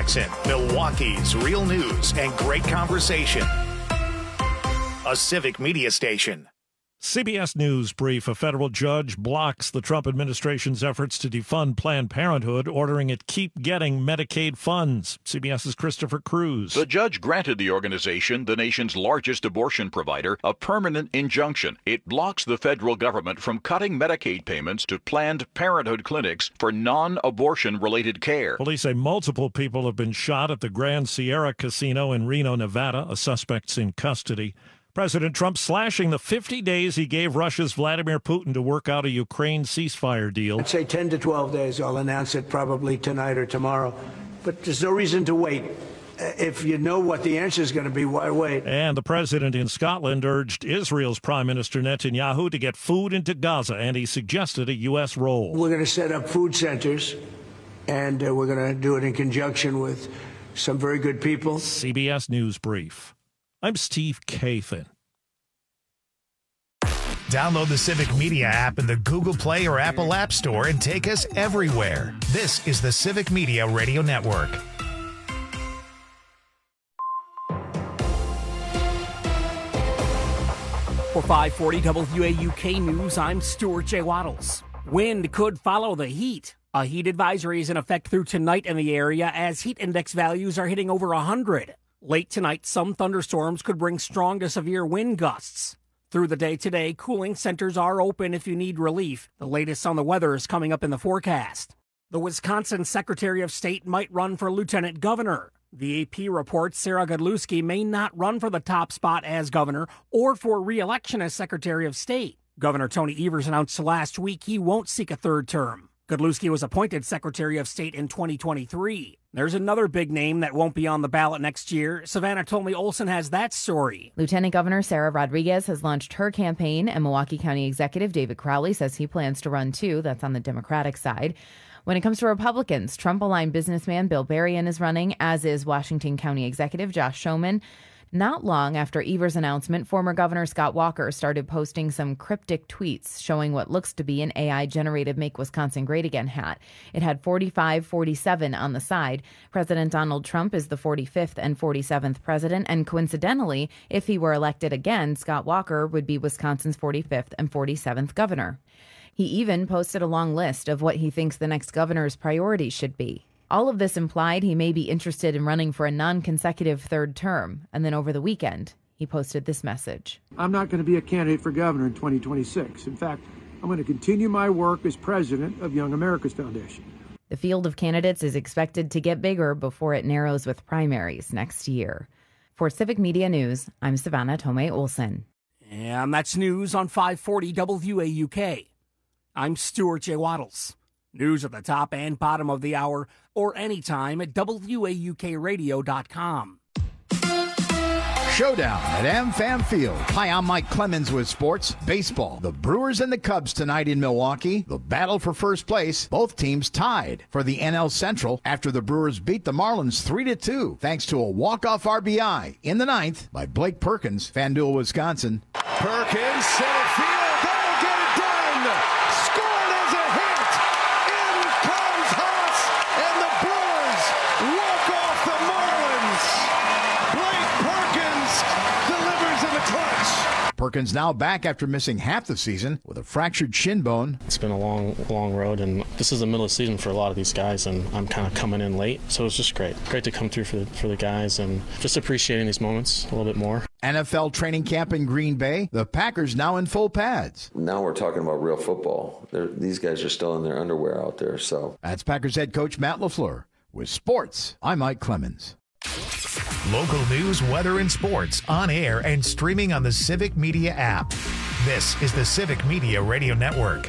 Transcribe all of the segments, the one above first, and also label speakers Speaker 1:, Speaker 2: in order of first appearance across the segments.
Speaker 1: Jackson, Milwaukee's real news and great conversation. A Civic Media station.
Speaker 2: CBS News brief. A federal judge blocks the Trump administration's efforts to defund Planned Parenthood, ordering it keep getting Medicaid funds. CBS's Christopher Cruz.
Speaker 3: The judge granted the organization, the nation's largest abortion provider, a permanent injunction. It blocks the federal government from cutting Medicaid payments to Planned Parenthood clinics for non-abortion related care.
Speaker 2: Police say multiple people have been shot at the Grand Sierra Casino in Reno, Nevada. A suspect's in custody. President Trump slashing the 50 days he gave Russia's Vladimir Putin to work out a Ukraine ceasefire deal.
Speaker 4: I'd say 10 to 12 days. I'll announce it probably tonight or tomorrow. But there's no reason to wait. If you know what the answer is going to be, why wait?
Speaker 2: And the president in Scotland urged Israel's Prime Minister Netanyahu to get food into Gaza, and he suggested a U.S. role.
Speaker 4: We're going to set up food centers, and we're going to do it in conjunction with some very good people.
Speaker 2: CBS News Brief. I'm Steve Kathan.
Speaker 1: Download the Civic Media app in the Google Play or Apple App Store and take us everywhere. This is the Civic Media Radio Network.
Speaker 5: For 540 WAUK News, I'm Stuart J. Waddles. Wind could follow the heat. A heat advisory is in effect through tonight in the area as heat index values are hitting over 100. Late tonight, some thunderstorms could bring strong to severe wind gusts. Through the day today, cooling centers are open if you need relief. The latest on the weather is coming up in the forecast. The Wisconsin Secretary of State might run for lieutenant governor. The AP reports Sarah Godlewski may not run for the top spot as governor or for re-election as Secretary of State. Governor Tony Evers announced last week he won't seek a third term. Godlewski was appointed Secretary of State in 2023. There's another big name that won't be on the ballot next year. Savannah Tolmie Olson has that story.
Speaker 6: Lieutenant Governor Sarah Rodriguez has launched her campaign, and Milwaukee County Executive David Crowley says he plans to run too. That's on the Democratic side. When it comes to Republicans, Trump-aligned businessman Bill Berrien is running, as is Washington County Executive Josh Schoeman. Not long after Evers' announcement, former Governor Scott Walker started posting some cryptic tweets showing what looks to be an AI-generated Make Wisconsin Great Again hat. It had 45-47 on the side. President Donald Trump is the 45th and 47th president, and coincidentally, if he were elected again, Scott Walker would be Wisconsin's 45th and 47th governor. He even posted a long list of what he thinks the next governor's priorities should be. All of this implied he may be interested in running for a non-consecutive third term. And then over the weekend, he posted this message.
Speaker 7: I'm not going to be a candidate for governor in 2026. In fact, I'm going to continue my work as president of Young America's Foundation.
Speaker 6: The field of candidates is expected to get bigger before it narrows with primaries next year. For Civic Media News, I'm Savannah Tolmie Olson.
Speaker 5: And that's news on 540 WAUK. I'm Stuart J. Waddles. News at the top and bottom of the hour or anytime at WAUKradio.com.
Speaker 8: Showdown at AmFam Field. Hi, I'm Mike Clemens with sports. Baseball. The Brewers and the Cubs tonight in Milwaukee. The battle for first place. Both teams tied for the NL Central after the Brewers beat the Marlins 3-2 thanks to a walk-off RBI in the ninth by Blake Perkins, FanDuel, Wisconsin.
Speaker 9: Perkins, center field. That'll get it done. Scored as a hit. In comes Haas, and the Brewers walk off the Marlins. Blake Perkins delivers in the clutch.
Speaker 8: Perkins now back after missing half the season with a fractured shin bone.
Speaker 10: It's been a long road, and this is the middle of the season for a lot of these guys, and I'm kind of coming in late, so it's just great to come through for the guys, and just appreciating these moments a little bit more.
Speaker 8: NFL training camp in Green Bay. The Packers now in full pads.
Speaker 11: Now we're talking about real football. These guys are still in their underwear out there. So
Speaker 8: that's Packers head coach Matt LaFleur. With sports, I'm Mike Clemens.
Speaker 1: Local news, weather, and sports on air and streaming on the Civic Media app. This is the Civic Media Radio Network.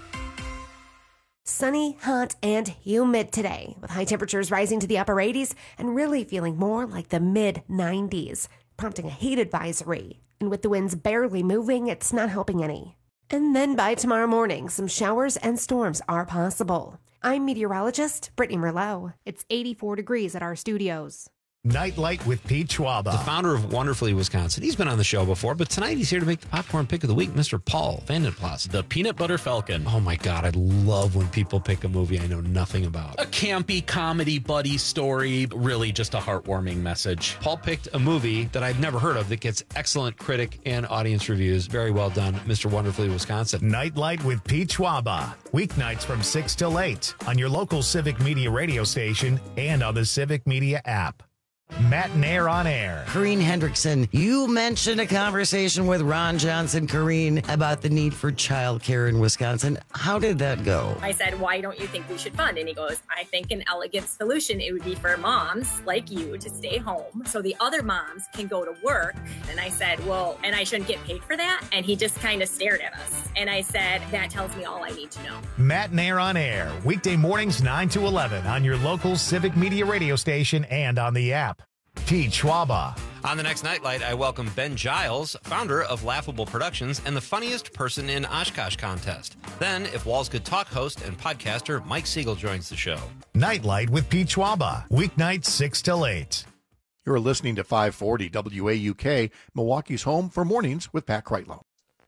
Speaker 12: Sunny, hot, and humid today, with high temperatures rising to the upper 80s and really feeling more like the mid-90s, prompting a heat advisory. And with the winds barely moving, it's not helping any. And then by tomorrow morning, some showers and storms are possible. I'm meteorologist Brittany Merlot. It's 84 degrees at our studios.
Speaker 1: Nightlight with Pete Schwaba.
Speaker 13: The founder of Wonderfully Wisconsin. He's been on the show before, but tonight he's here to make the popcorn pick of the week, Mr. Paul Vandenplas.
Speaker 14: The Peanut Butter Falcon.
Speaker 13: Oh my God, I love when people pick a movie I know nothing about.
Speaker 14: A campy comedy buddy story, really just a heartwarming message.
Speaker 13: Paul picked a movie that I've never heard of that gets excellent critic and audience reviews. Very well done, Mr. Wonderfully Wisconsin.
Speaker 1: Nightlight with Pete Schwaba. Weeknights from 6 till 8 on your local Civic Media radio station and on the Civic Media app. Matt Nair on air.
Speaker 15: Corrine Hendrickson, you mentioned a conversation with Ron Johnson, Corrine, about the need for childcare in Wisconsin. How did that go?
Speaker 16: I said, why don't you think we should fund? And he goes, I think an elegant solution, it would be for moms like you to stay home so the other moms can go to work. And I said, well, and I shouldn't get paid for that? And he just kind of stared at us. And I said, that tells me all I need to know.
Speaker 1: Matt Nair on air. Weekday mornings 9 to 11 on your local Civic Media radio station and on the app. Pete Schwaba.
Speaker 13: On the next Nightlight, I welcome Ben Giles, founder of Laughable Productions and the funniest person in Oshkosh contest. Then, If Walls Could Talk host and podcaster Mike Siegel joins the show.
Speaker 1: Nightlight with Pete Schwaba. Weeknights 6 till 8.
Speaker 17: You're listening to 540 WAUK, Milwaukee's home for mornings with Pat Kreitlow.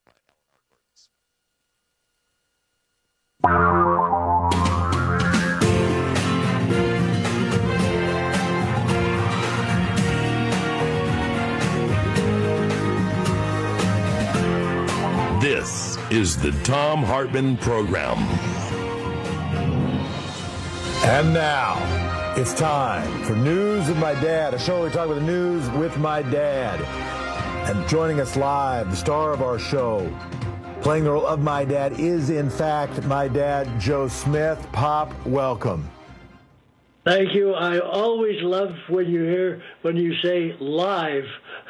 Speaker 18: This is the Thom Hartmann Program.
Speaker 19: And now, it's time for News with My Dad, a show where we talk about the news with my dad. And joining us live, the star of our show, playing the role of my dad, is in fact my dad, Joe Smith. Pop, welcome.
Speaker 20: Thank you. I always love when you say live.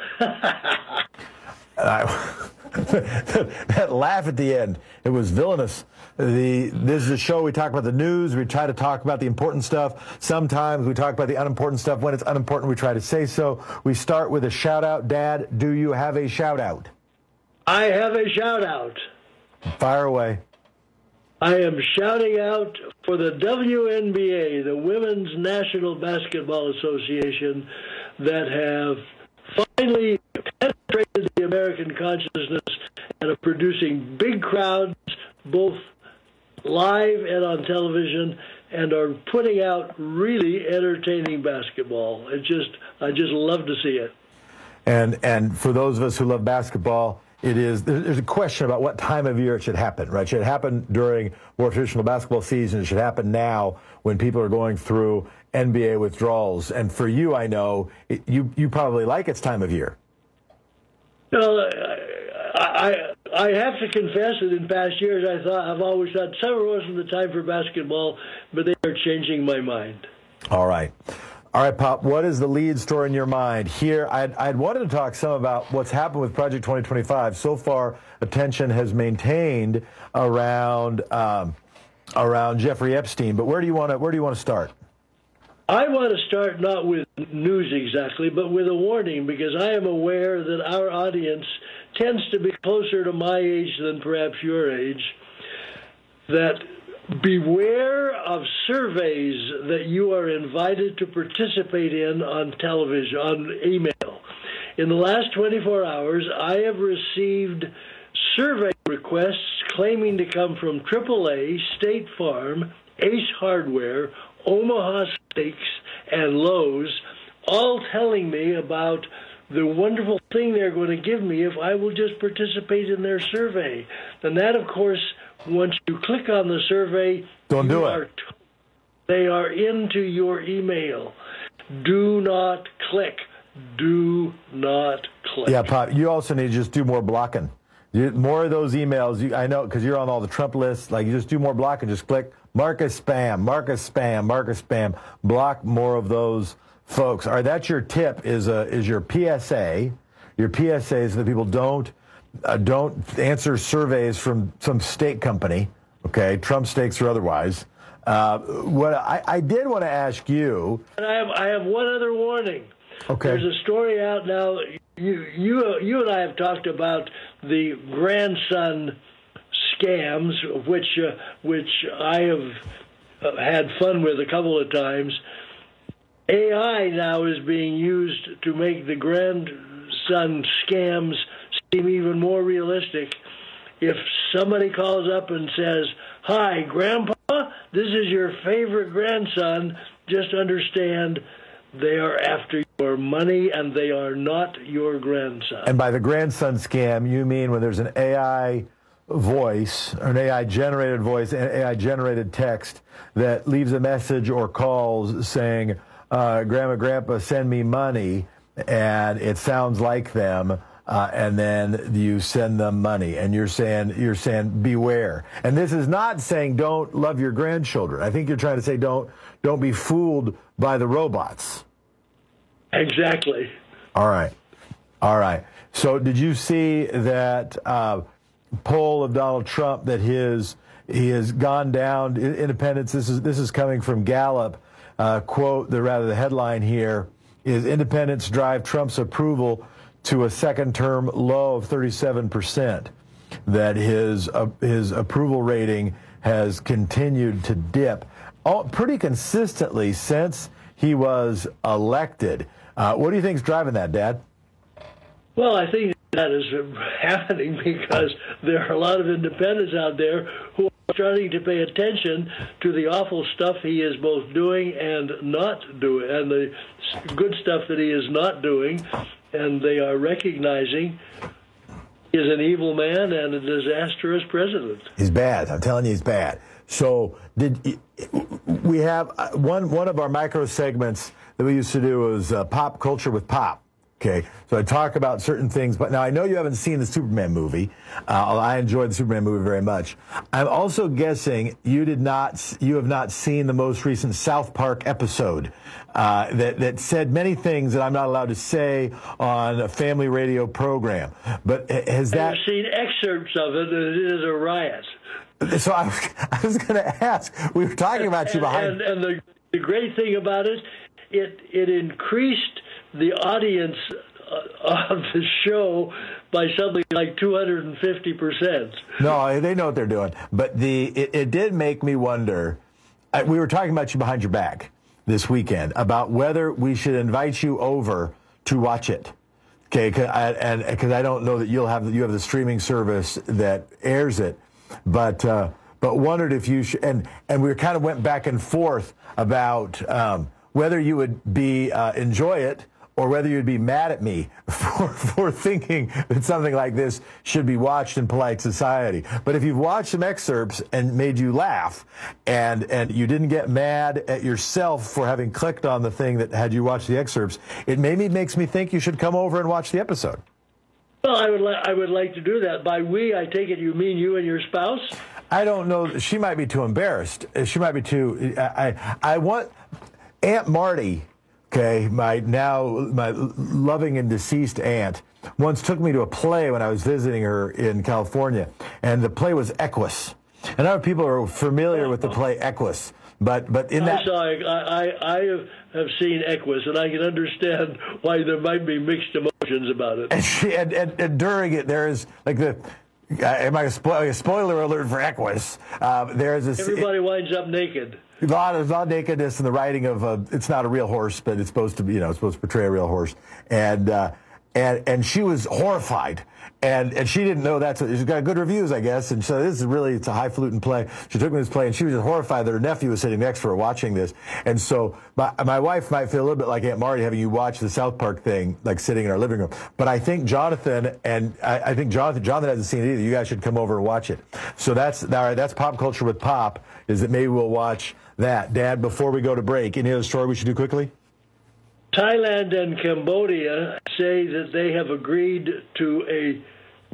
Speaker 19: That laugh at the end, it was villainous. This is a show we talk about the news. We try to talk about the important stuff. Sometimes we talk about the unimportant stuff. When it's unimportant, we try to say so. We start with a shout out. Dad, do you have a shout out?
Speaker 20: I have a shout out.
Speaker 19: Fire away.
Speaker 20: I am shouting out for the WNBA, the Women's National Basketball Association, that have finally penetrated the American consciousness and are producing big crowds, both live and on television, and are putting out really entertaining basketball. I just love to see it.
Speaker 19: And for those of us who love basketball, there's a question about what time of year it should happen, right? Should it happen during more traditional basketball season? It should happen now when people are going through NBA withdrawals. And for you, I know, you probably like its time of year.
Speaker 20: Well, I have to confess that in past years I've always thought summer wasn't the time for basketball, but they are changing my mind.
Speaker 19: All right, Pop, what is the lead story in your mind? Here, I'd wanted to talk some about what's happened with Project 2025. So far, attention has maintained around Jeffrey Epstein, but where do you want to start?
Speaker 20: I want to start not with news exactly, but with a warning, because I am aware that our audience tends to be closer to my age than perhaps your age, that beware of surveys that you are invited to participate in on television, on email. In the last 24 hours, I have received survey requests claiming to come from AAA, State Farm, Ace Hardware, Omaha Steaks, and Lowe's, all telling me about the wonderful thing they're going to give me if I will just participate in their survey. And that, of course, once you click on the survey,
Speaker 19: don't do it.
Speaker 20: They are into your email. Do not click. Do not click.
Speaker 19: Yeah, Pop, you also need to just do more blocking. More of those emails, I know, because you're on all the Trump lists, like you just do more blocking, just click mark as spam, mark as spam, mark as spam, block more of those folks. All right, that's your tip, is your PSA. Your PSA is that people don't answer surveys from some steak company, okay, Trump steaks or otherwise. What I did want to ask you.
Speaker 20: And I have one other warning.
Speaker 19: Okay.
Speaker 20: There's a story out now. You and I have talked about the grandson scams, which I have had fun with a couple of times. AI now is being used to make the grandson scams seem even more realistic. If somebody calls up and says, "Hi, Grandpa, this is your favorite grandson," just understand they are after your money and they are not your grandson.
Speaker 19: And by the grandson scam, you mean when there's an AI voice, or an AI-generated voice, an AI-generated text that leaves a message or calls saying, Grandma, Grandpa, send me money, and it sounds like them, and then you send them money, and you're saying beware. And this is not saying don't love your grandchildren. I think you're trying to say don't be fooled by the robots.
Speaker 20: Exactly.
Speaker 19: All right. So did you see that poll of Donald Trump that he has gone down? Independents. This is coming from Gallup. Quote, the headline here is independents drive Trump's approval to a second-term low of 37%. That his approval rating has continued to dip pretty consistently since he was elected. What do you think is driving that, Dad?
Speaker 20: Well, I think that is happening because there are a lot of independents out there who are starting to pay attention to the awful stuff he is both doing and not doing, and the good stuff that he is not doing, and they are recognizing he is an evil man and a disastrous president.
Speaker 19: He's bad. I'm telling you, he's bad. So we have one of our micro segments that we used to do was Pop Culture with Pop. Okay, so I talk about certain things, but now I know you haven't seen the Superman movie. I enjoyed the Superman movie very much. I'm also guessing you have not seen the most recent South Park episode that said many things that I'm not allowed to say on a family radio program. But has that?
Speaker 20: I've seen excerpts of it, and it is a riot.
Speaker 19: So I was going to ask. We were talking about you behind.
Speaker 20: And the great thing about it, it increased the audience of the show by something like 250%.
Speaker 19: No, they know what they're doing. But it did make me wonder. We were talking about you behind your back this weekend about whether we should invite you over to watch it. Okay, because I don't know that you have the streaming service that airs it, but wondered if you should. And we kind of went back and forth about whether you would enjoy it, or whether you'd be mad at me for thinking that something like this should be watched in polite society. But if you've watched some excerpts and made you laugh, and you didn't get mad at yourself for having clicked on the thing that had you watch the excerpts, it maybe makes me think you should come over and watch the episode.
Speaker 20: Well, I would like to do that. By we, I take it you mean you and your spouse?
Speaker 19: I don't know. She might be too embarrassed. She might be too. I want Aunt Marty. Okay, my loving and deceased aunt once took me to a play when I was visiting her in California, and the play was Equus. And other people are familiar with the play Equus, but in that
Speaker 20: I have seen Equus, and I can understand why there might be mixed emotions about it.
Speaker 19: And during it, there is like am I a spoiler alert for Equus?
Speaker 20: Everybody winds up naked.
Speaker 19: A lot of nakedness in the riding of it's not a real horse, but it's supposed to be, it's supposed to portray a real horse. And she was horrified. And she didn't know she's got good reviews, I guess. And so it's a highfalutin play. She took me to this play, and she was just horrified that her nephew was sitting next to her watching this. And so my wife might feel a little bit like Aunt Marty having you watch the South Park thing, like sitting in our living room. But I think Jonathan, and I think Jonathan hasn't seen it either. You guys should come over and watch it. So that's Pop Culture with Pop, is that maybe we'll watch that. Dad, before we go to break, any other story we should do quickly?
Speaker 20: Thailand and Cambodia say that they have agreed to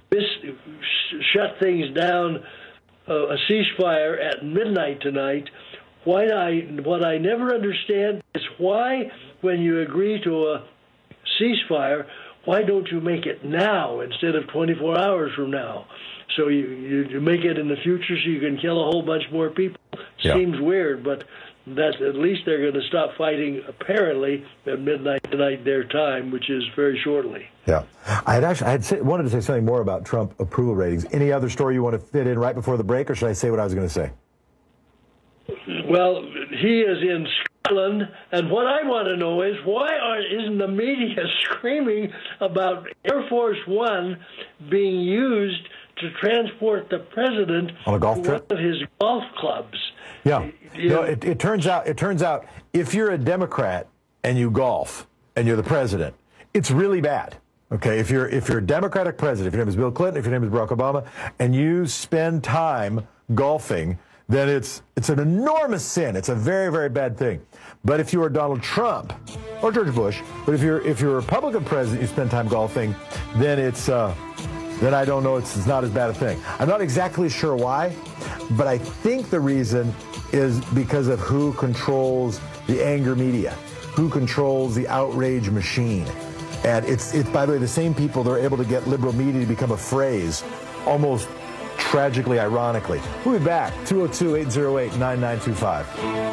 Speaker 20: shut things down, a ceasefire at midnight tonight. What I never understand is why, when you agree to a ceasefire, why don't you make it now instead of 24 hours from now? So you make it in the future so you can kill a whole bunch more people.
Speaker 19: Yeah.
Speaker 20: Seems weird, but that's at least they're going to stop fighting apparently at midnight tonight their time, which is very shortly.
Speaker 19: Yeah. I wanted to say something more about Trump approval ratings. Any other story you want to fit in right before the break, or should I say what I was going to say?
Speaker 20: Well, he is in Ireland, and what I want to know is why isn't the media screaming about Air Force One being used to transport the president
Speaker 19: on a golf trip?
Speaker 20: One of his golf clubs.
Speaker 19: Yeah. No, it turns out if you're a Democrat and you golf and you're the president, it's really bad. Okay, if you're a Democratic president, if your name is Bill Clinton, if your name is Barack Obama, and you spend time golfing, then it's an enormous sin. It's a very, very bad thing. But if you are Donald Trump or George Bush, but if you're a Republican president, you spend time golfing, then then I don't know, it's not as bad a thing. I'm not exactly sure why, but I think the reason is because of who controls the anger media, who controls the outrage machine. And it's by the way, the same people that are able to get liberal media to become a phrase, almost tragically, ironically. We'll be back, 202-808-9925.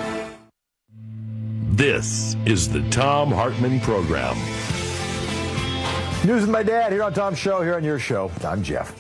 Speaker 18: This is the Thom Hartmann Program.
Speaker 19: News with my dad here on Tom's show, here on your show. I'm Jeff.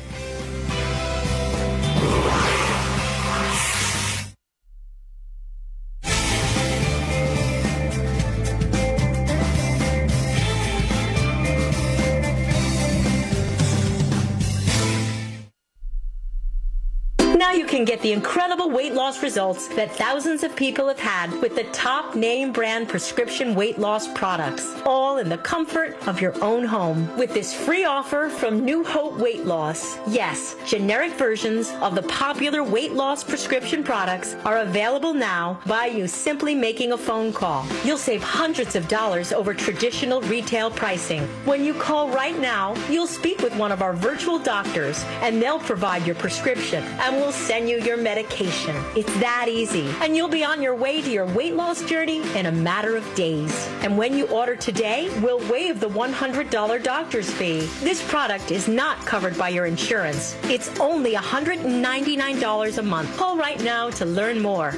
Speaker 21: Now you can get the incredible weight loss results that thousands of people have had with the top name brand prescription weight loss products, all in the comfort of your own home. With this free offer from New Hope Weight Loss. Yes, generic versions of the popular weight loss prescription products are available now by you simply making a phone call. You'll save hundreds of dollars over traditional retail pricing. When you call right now, you'll speak with one of our virtual doctors and they'll provide your prescription and we'll send you your medication. It's that easy. And you'll be on your way to your weight loss journey in a matter of days. And when you order today, we'll waive the $100 doctor's fee. This product is not covered by your insurance. It's only $199 a month. Call right now to learn more.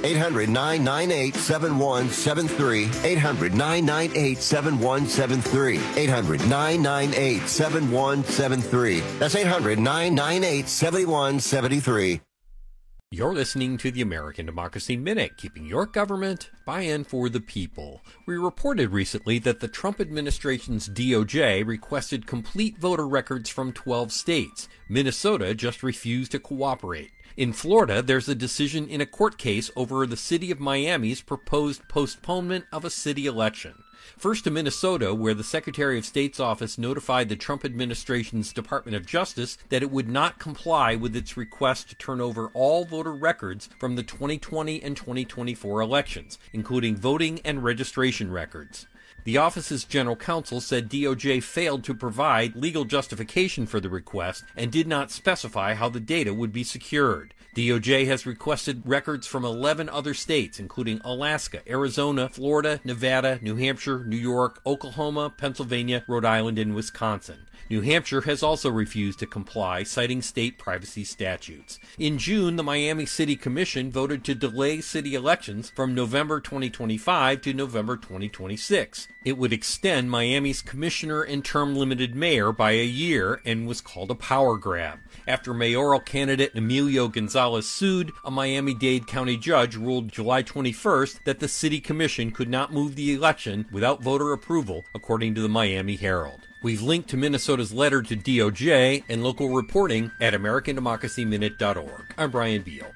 Speaker 22: 800-998-7173. 800-998-7173. 800-998-7173. That's 800-998-7173.
Speaker 23: You're listening to the American Democracy Minute, keeping your government by and for the people. We reported recently that the Trump administration's DOJ requested complete voter records from 12 states. Minnesota just refused to cooperate. In Florida, there's a decision in a court case over the city of Miami's proposed postponement of a city election. First to Minnesota, where the Secretary of State's office notified the Trump administration's Department of Justice that it would not comply with its request to turn over all voter records from the 2020 and 2024 elections, including voting and registration records. The office's general counsel said DOJ failed to provide legal justification for the request and did not specify how the data would be secured. DOJ has requested records from 11 other states, including Alaska, Arizona, Florida, Nevada, New Hampshire, New York, Oklahoma, Pennsylvania, Rhode Island, and Wisconsin. New Hampshire has also refused to comply, citing state privacy statutes. In June, the Miami City Commission voted to delay city elections from November 2025 to November 2026. It would extend Miami's commissioner and term-limited mayor by a year and was called a power grab. After mayoral candidate Emilio Gonzalez sued, a Miami-Dade County judge ruled July 21st that the city commission could not move the election without voter approval, according to the Miami Herald. We've linked to Minnesota's letter to DOJ and local reporting at AmericanDemocracyMinute.org. I'm Brian Beal.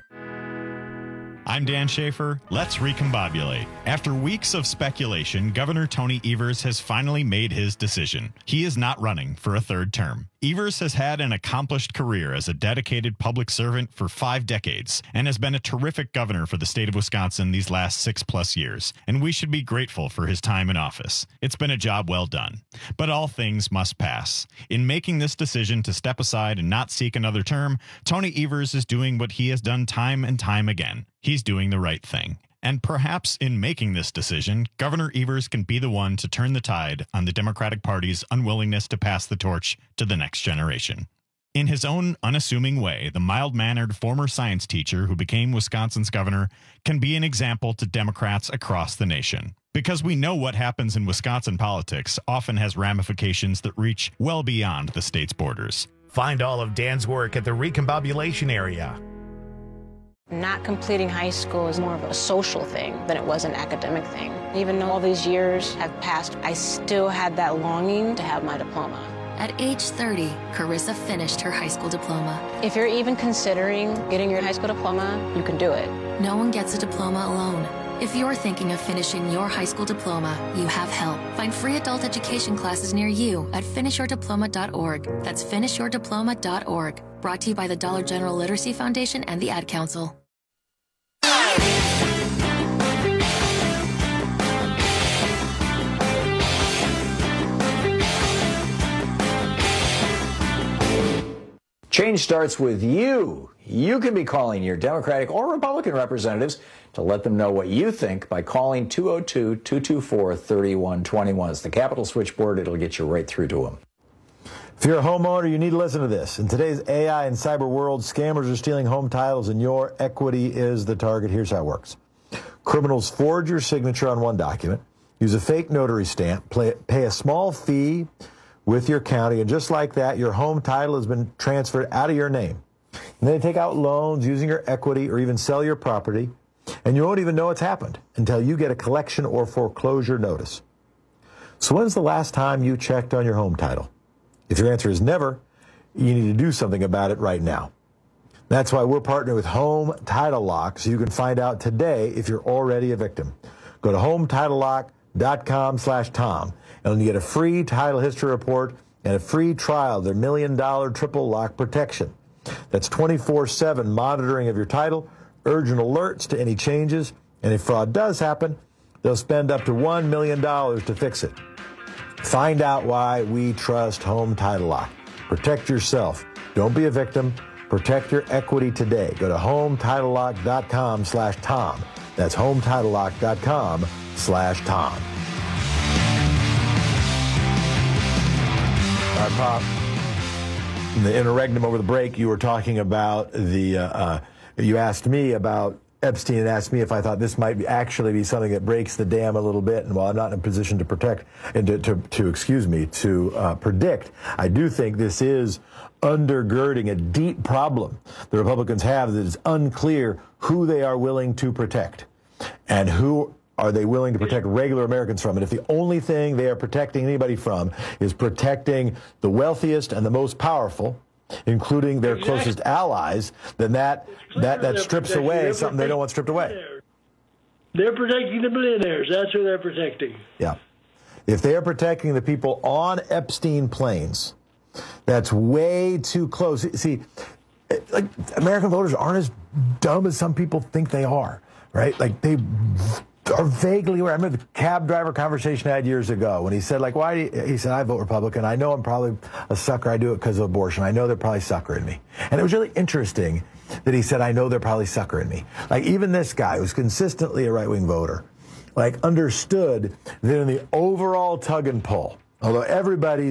Speaker 24: I'm Dan Schaefer. Let's recombobulate. After weeks of speculation, Governor Tony Evers has finally made his decision. He is not running for a third term. Evers has had an accomplished career as a dedicated public servant for 5 decades and has been a terrific governor for the state of Wisconsin these last 6+ years, and we should be grateful for his time in office. It's been a job well done. But all things must pass. In making this decision to step aside and not seek another term, Tony Evers is doing what he has done time and time again. He's doing the right thing. And perhaps in making this decision, Governor Evers can be the one to turn the tide on the Democratic Party's unwillingness to pass the torch to the next generation. In his own unassuming way, the mild-mannered former science teacher who became Wisconsin's governor can be an example to Democrats across the nation. Because we know what happens in Wisconsin politics often has ramifications that reach well beyond the state's borders.
Speaker 1: Find all of Dan's work at the Recombobulation Area.
Speaker 2: Not completing high school is more of a social thing than it was an academic thing. Even though all these years have passed, I still had that longing to have my diploma.
Speaker 3: At age 30, Carissa finished her high school diploma.
Speaker 2: If you're even considering getting your high school diploma, you can do it.
Speaker 3: No one gets a diploma alone. If you're thinking of finishing your high school diploma, you have help. Find free adult education classes near you at finishyourdiploma.org. That's finishyourdiploma.org. Brought to you by the Dollar General Literacy Foundation and the Ad Council.
Speaker 4: Change starts with you. You can be calling your Democratic or Republican representatives to let them know what you think by calling 202-224-3121. It's the Capitol switchboard. It'll get you right through to them.
Speaker 19: If you're a homeowner, you need to listen to this. In today's AI and cyber world, scammers are stealing home titles and your equity is the target. Here's how it works. Criminals forge your signature on one document, use a fake notary stamp, pay a small fee with your county, and just like that, your home title has been transferred out of your name. And then they take out loans using your equity or even sell your property, and you won't even know it's happened until you get a collection or foreclosure notice. So when's the last time you checked on your home title? If your answer is never, you need to do something about it right now. That's why we're partnering with Home Title Lock, so you can find out today if you're already a victim. Go to HometitleLock.com/Tom, and you get a free title history report and a free trial of their $1 million triple lock protection. That's 24/7 monitoring of your title, urgent alerts to any changes, and if fraud does happen, they'll spend up to $1 million to fix it. Find out why we trust Home Title Lock. Protect yourself. Don't be a victim. Protect your equity today. Go to HometitleLock.com/Tom. That's HometitleLock.com/Tom. All right, Pop. In the interregnum over the break, you were talking about you asked me about Epstein and asked me if I thought this might actually be something that breaks the dam a little bit. And while I'm not in a position to protect and to predict, I do think this is undergirding a deep problem the Republicans have that is unclear who they are willing to protect and who are they willing to protect regular Americans from. And if the only thing they are protecting anybody from is protecting the wealthiest and the most powerful, including their closest allies, then that strips away something they don't want stripped away.
Speaker 20: They're protecting the billionaires. That's who they're protecting.
Speaker 19: Yeah. If they are protecting the people on Epstein planes, that's way too close. See, like, American voters aren't as dumb as some people think they are, right? Like, they are vaguely aware. I remember the cab driver conversation I had years ago when he said, like, he said, I vote Republican. I know I'm probably a sucker. I do it because of abortion. I know they're probably suckering me. And it was really interesting that he said, I know they're probably suckering me. Like, even this guy who's consistently a right-wing voter, like, understood that in the overall tug and pull, although everybody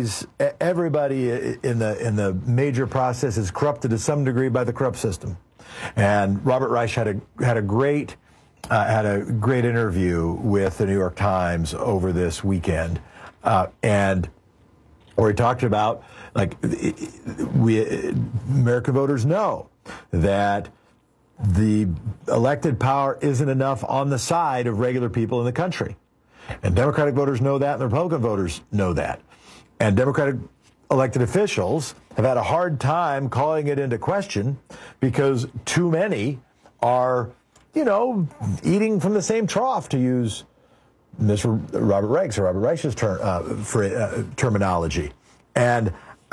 Speaker 19: in the major process is corrupted to some degree by the corrupt system. And Robert Reich had a great interview with the New York Times over this weekend, and where he talked about, like, American voters know that the elected power isn't enough on the side of regular people in the country. And Democratic voters know that, and the Republican voters know that. And Democratic elected officials have had a hard time calling it into question because too many are, eating from the same trough, to use Mr. Robert Reich's terminology. And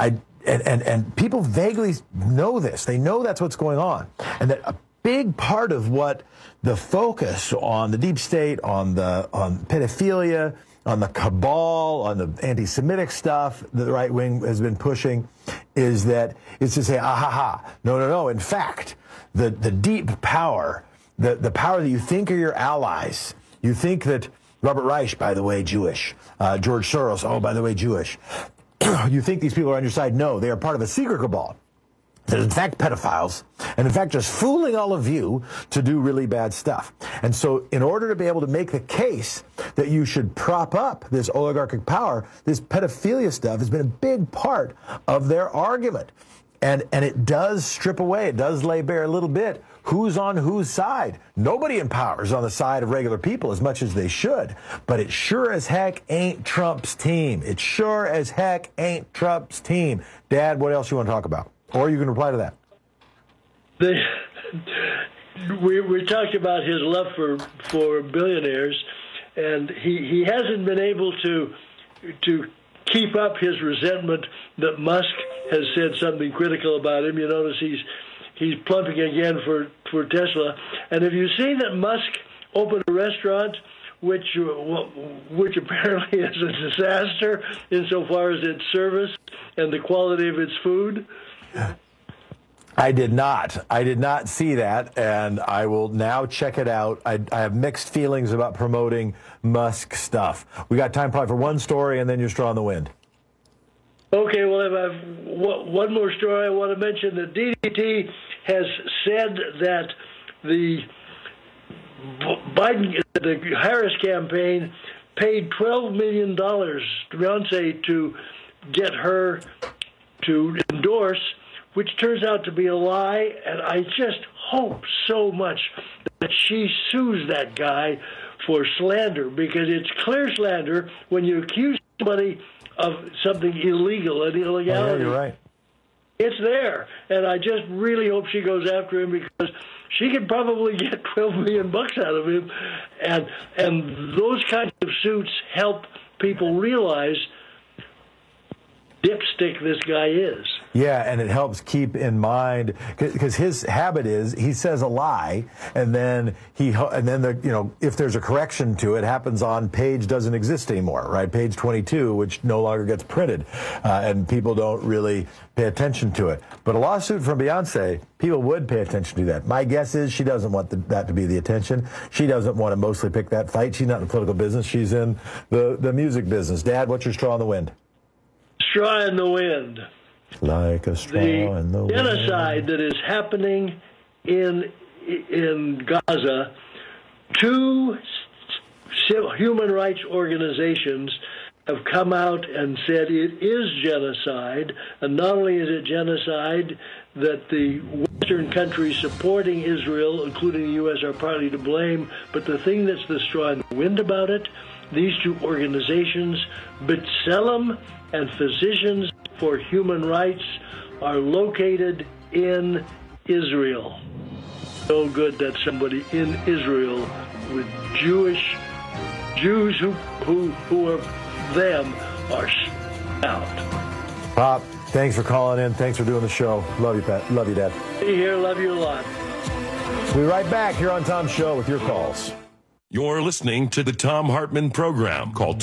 Speaker 19: people vaguely know this. They know that's what's going on. And that a big part of what the focus on the deep state, on pedophilia, on the cabal, on the anti-Semitic stuff that the right wing has been pushing is to say, no. In fact, the deep power, the power that you think are your allies, you think that Robert Reich, by the way, Jewish, George Soros, by the way, Jewish, you think these people are on your side. No, they are part of a secret cabal. They're in fact pedophiles, and in fact just fooling all of you to do really bad stuff. And so in order to be able to make the case that you should prop up this oligarchic power, this pedophilia stuff has been a big part of their argument. And it does strip away, it does lay bare a little bit who's on whose side. Nobody in power is on the side of regular people as much as they should, but it sure as heck ain't Trump's team. It sure as heck ain't Trump's team. Dad, what else you want to talk about? Or you can reply to that.
Speaker 20: We talked about his love for billionaires, and he hasn't been able to keep up his resentment that Musk has said something critical about him. You notice he's plumping again for Tesla. And have you seen that Musk opened a restaurant which apparently is a disaster insofar as its service and the quality of its food?
Speaker 19: I did not see that, and I will now check it out. I have mixed feelings about promoting Musk stuff. We got time probably for one story, and then your straw in the wind.
Speaker 20: Okay, well, I have one more story I want to mention. The DDT has said that the Harris campaign paid $12 million to Beyonce to get her to endorse, which turns out to be a lie, and I just hope so much that she sues that guy for slander, because it's clear slander when you accuse somebody of something illegal, an illegality.
Speaker 19: Oh, yeah, you're right.
Speaker 20: It's there, and I just really hope she goes after him, because she could probably get $12 million out of him, and those kinds of suits help people realize dipstick this guy is.
Speaker 19: Yeah, and it helps keep in mind, because his habit is he says a lie, and then if there's a correction to it, happens on page doesn't exist anymore, right? Page 22, which no longer gets printed, and people don't really pay attention to it. But a lawsuit from Beyonce, people would pay attention to that. My guess is she doesn't want that to be the attention. She doesn't want to mostly pick that fight. She's not in the political business. She's in the music business. Dad, what's your straw in the wind?
Speaker 20: Straw in the wind.
Speaker 19: Like a straw in the wind.
Speaker 20: The genocide that is happening in Gaza, 2 human rights organizations have come out and said it is genocide, and not only is it genocide, that the Western countries supporting Israel, including the U.S., are partly to blame, but the thing that's the straw in the wind about it, these 2 organizations, B'Tselem and Physicians for Human Rights, are located in Israel. So good that somebody in Israel with Jews who are them are out.
Speaker 19: Pop, thanks for calling in. Thanks for doing the show. Love you, Pat. Love you, Dad.
Speaker 20: Be here. Love you a lot.
Speaker 19: We'll be right back here on Tom's Show with your calls.
Speaker 18: You're listening to the Thom Hartmann Program. Call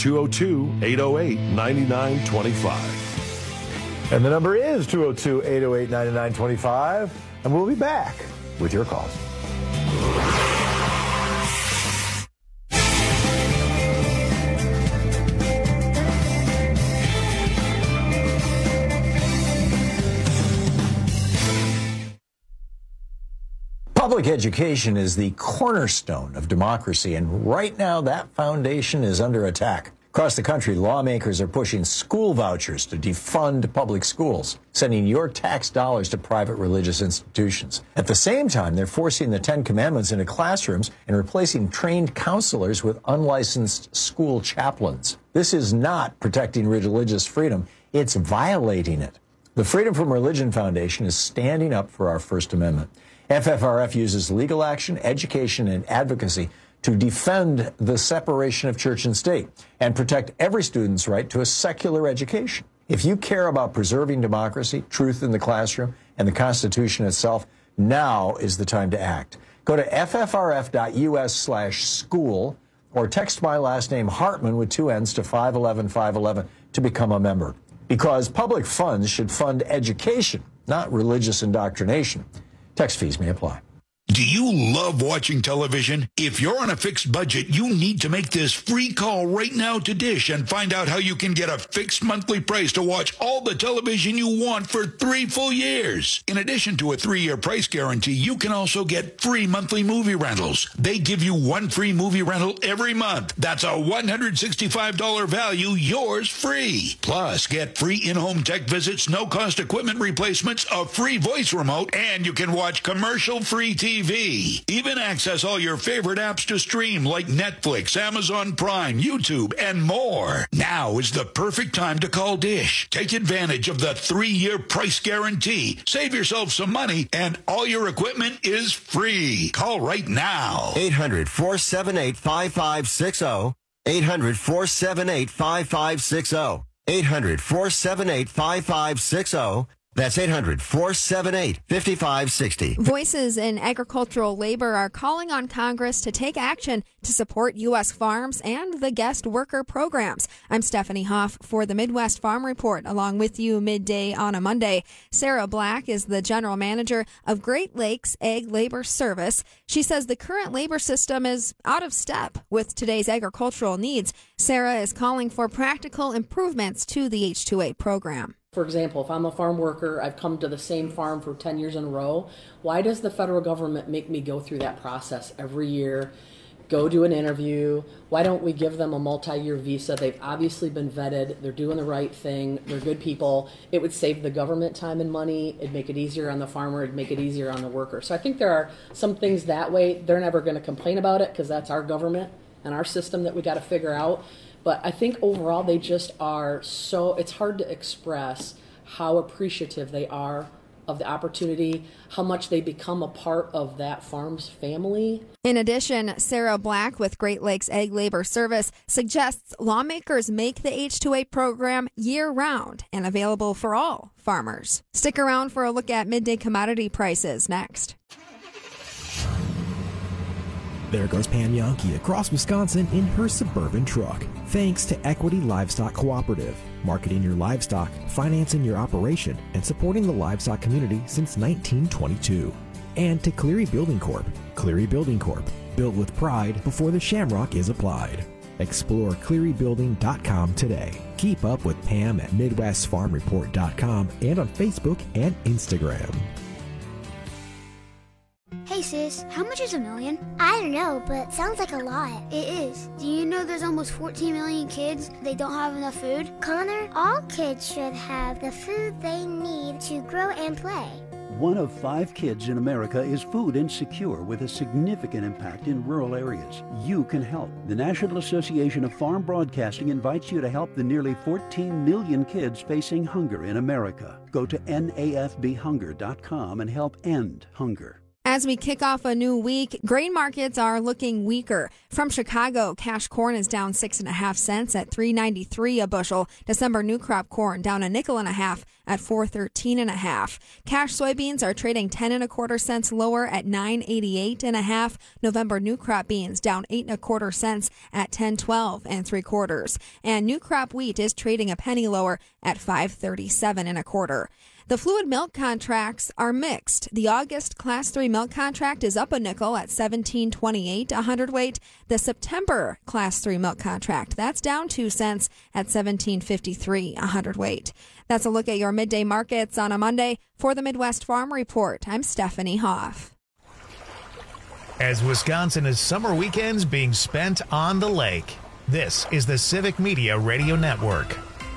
Speaker 18: 202-808-9925.
Speaker 19: And the number is 202-808-9925. And we'll be back with your calls.
Speaker 4: Public education is the cornerstone of democracy, and right now that foundation is under attack. Across the country, lawmakers are pushing school vouchers to defund public schools, sending your tax dollars to private religious institutions. At the same time, they're forcing the 10 Commandments into classrooms and replacing trained counselors with unlicensed school chaplains. This is not protecting religious freedom, it's violating it. The Freedom from Religion Foundation is standing up for our First Amendment. FFRF uses legal action, education, and advocacy to defend the separation of church and state and protect every student's right to a secular education. If you care about preserving democracy, truth in the classroom, and the Constitution itself, now is the time to act. Go to ffrf.us/school or text my last name Hartman with 2 N's to 511-511 to become a member. Because public funds should fund education, not religious indoctrination. Text fees may apply.
Speaker 5: Do you love watching television? If you're on a fixed budget, you need to make this free call right now to Dish and find out how you can get a fixed monthly price to watch all the television you want for 3 full years. In addition to a 3-year price guarantee, you can also get free monthly movie rentals. They give you 1 free movie rental every month. That's a $165 value, yours free. Plus, get free in-home tech visits, no-cost equipment replacements, a free voice remote, and you can watch commercial-free TV. Even access all your favorite apps to stream like Netflix, Amazon Prime, YouTube, and more. Now is the perfect time to call Dish. Take advantage of the 3-year price guarantee. Save yourself some money, and all your equipment is free. Call right now.
Speaker 22: 800-478-5560. 800-478-5560. 800-478-5560. That's 800-478-5560.
Speaker 6: Voices in agricultural labor are calling on Congress to take action to support U.S. farms and the guest worker programs. I'm Stephanie Hoff for the Midwest Farm Report, along with you midday on a Monday. Sarah Black is the general manager of Great Lakes Ag Labor Service. She says the current labor system is out of step with today's agricultural needs. Sarah is calling for practical improvements to the H-2A program.
Speaker 7: For example, if I'm a farm worker, I've come to the same farm for 10 years in a row, why does the federal government make me go through that process every year, go do an interview? Why don't we give them a multi-year visa? They've obviously been vetted. They're doing the right thing. They're good people. It would save the government time and money. It'd make it easier on the farmer. It'd make it easier on the worker. So I think there are some things that way. They're never going to complain about it because that's our government and our system that we got to figure out. But I think overall they just are so, it's hard to express how appreciative they are of the opportunity, how much they become a part of that farm's family.
Speaker 6: In addition, Sarah Black with Great Lakes Ag Labor Service suggests lawmakers make the H-2A program year-round and available for all farmers. Stick around for a look at midday commodity prices next.
Speaker 9: There goes Pam Yankee across Wisconsin in her Suburban truck. Thanks to Equity Livestock Cooperative, marketing your livestock, financing your operation, and supporting the livestock community since 1922. And to Cleary Building Corp. Cleary Building Corp. Built with pride before the shamrock is applied. Explore clearybuilding.com today. Keep up with Pam at MidwestFarmReport.com and on Facebook and Instagram.
Speaker 25: Hey sis, how much is $1 million? I don't know, but sounds like a lot. It is. Do you know there's almost 14 million kids? They don't have enough food? Connor, all kids should have the food they need to grow and play.
Speaker 26: 1 of 5 kids in America is food insecure with a significant impact in rural areas. You can help. The National Association of Farm Broadcasting invites you to help the nearly 14 million kids facing hunger in America. Go to nafbhunger.com and help end hunger.
Speaker 6: As we kick off a new week, grain markets are looking weaker. From Chicago, cash corn is down 6.5 cents at $3.93 a bushel. December new crop corn down $0.05 at $4.13.5. Cash soybeans are trading 10.25 cents lower at $9.88.5. November new crop beans down 8.25 cents at $10.12 3/4. And new crop wheat is trading a penny lower at $5.37 1/4. The fluid milk contracts are mixed. The August Class 3 milk contract is up a nickel at $17.28 a hundredweight. The September Class 3 milk contract, that's down 2 cents at $17.53 a hundredweight. That's a look at your midday markets on a Monday. For the Midwest Farm Report, I'm Stephanie Hoff.
Speaker 1: As Wisconsin is summer weekends being spent on the lake, this is the Civic Media Radio Network.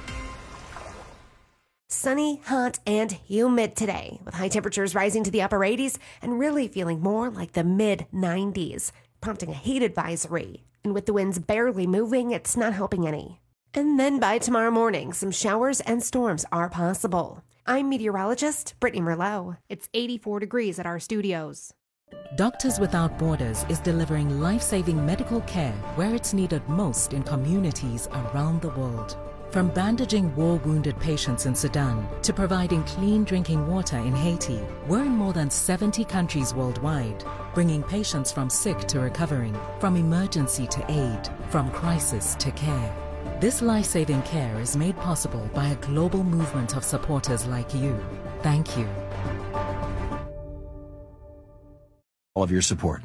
Speaker 12: Sunny, hot, and humid today, with high temperatures rising to the upper 80s and really feeling more like the mid-90s, prompting a heat advisory. And with the winds barely moving, it's not helping any. And then by tomorrow morning, some showers and storms are possible. I'm meteorologist Brittany Merlot. It's 84 degrees at our studios.
Speaker 27: Doctors Without Borders is delivering life-saving medical care where it's needed most in communities around the world. From bandaging war-wounded patients in Sudan to providing clean drinking water in Haiti, we're in more than 70 countries worldwide, bringing patients from sick to recovering, from emergency to aid, from crisis to care. This life-saving care is made possible by a global movement of supporters like you. Thank you.
Speaker 22: all of your support.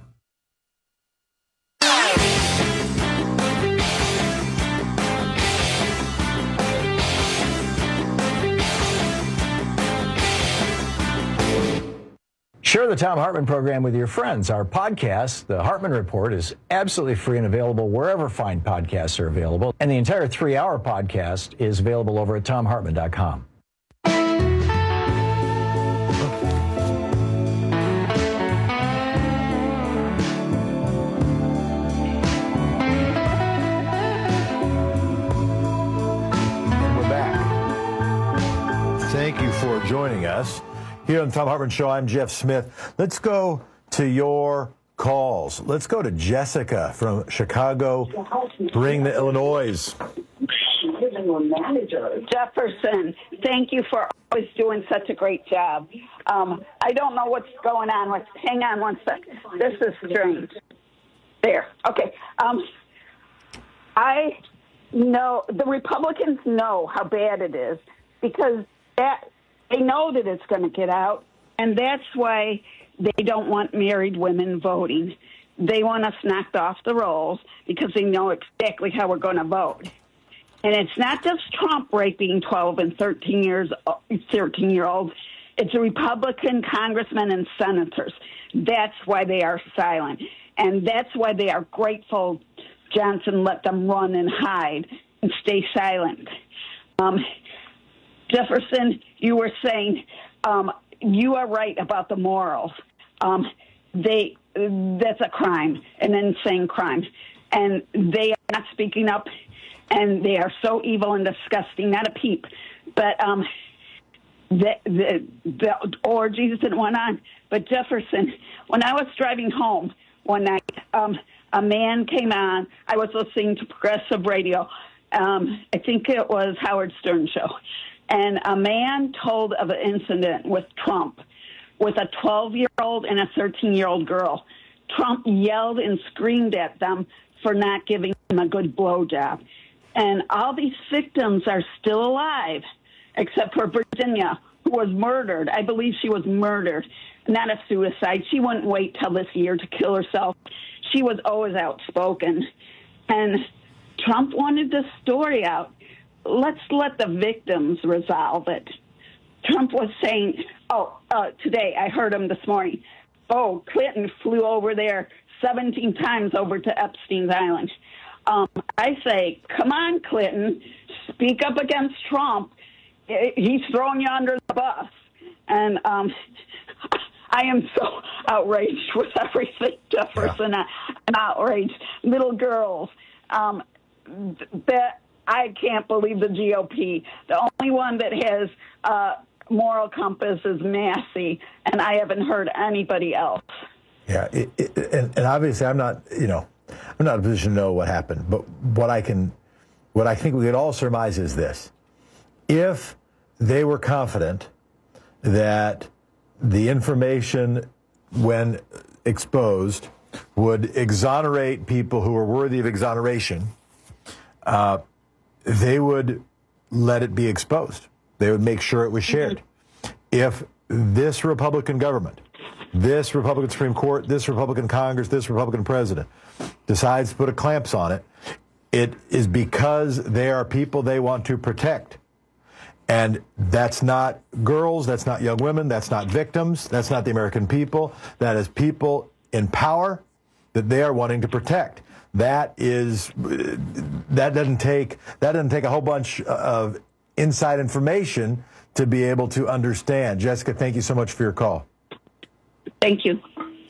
Speaker 4: Share the Thom Hartmann program with your friends. Our podcast, The Hartmann Report, is absolutely free and available wherever fine podcasts are available. And the entire 3-hour podcast is available over at thomhartmann.com. And we're back. Thank you for joining us. Here on the Thom Hartmann Show, I'm Jeff Smith. Let's go to your calls. Let's go to Jessica from Chicago, Illinois.
Speaker 8: Jefferson, thank you for always doing such a great job. I don't know what's going on. Hang on one sec. This is strange. There. Okay. I know the Republicans know how bad it is because they know that it's going to get out, and that's why they don't want married women voting. They want us knocked off the rolls because they know exactly how we're going to vote. And it's not just Trump raping 12 and 13-year-olds. It's Republican congressmen and senators. That's why they are silent. And that's why they are grateful Johnson let them run and hide and stay silent. Jefferson, you were saying you are right about the morals. That's a crime, an insane crime. And they are not speaking up, and they are so evil and disgusting, not a peep. But the orgies that went on. But Jefferson, when I was driving home one night, a man came on. I was listening to progressive radio. I think it was Howard Stern show. And a man told of an incident with Trump with a 12-year-old and a 13-year-old girl. Trump yelled and screamed at them for not giving him a good blowjob. And all these victims are still alive, except for Virginia, who was murdered. I believe she was murdered, not a suicide. She wouldn't wait till this year to kill herself. She was always outspoken. And Trump wanted this story out. Let's let the victims resolve it. Trump was saying, today, I heard him this morning, Clinton flew over there 17 times over to Epstein's Island. I say, come on, Clinton, speak up against Trump. He's throwing you under the bus. And I am so outraged with everything, Jefferson. Yeah. I'm outraged. Little girls. I can't believe the GOP. The only one that has moral compass is Massey, and I haven't heard anybody else.
Speaker 4: Yeah, and obviously I'm not in a position to know what happened, but what I think we could all surmise is this: if they were confident that the information, when exposed, would exonerate people who are worthy of exoneration, they would let it be exposed. They would make sure it was shared. Mm-hmm. If this Republican government, this Republican Supreme Court, this Republican Congress, this Republican president decides to put clamps on it, it is because they are people they want to protect. And that's not girls, that's not young women, that's not victims, that's not the American people. That is people in power that they are wanting to protect. That doesn't take a whole bunch of inside information to be able to understand. Jessica, thank you so much for your call.
Speaker 8: Thank you.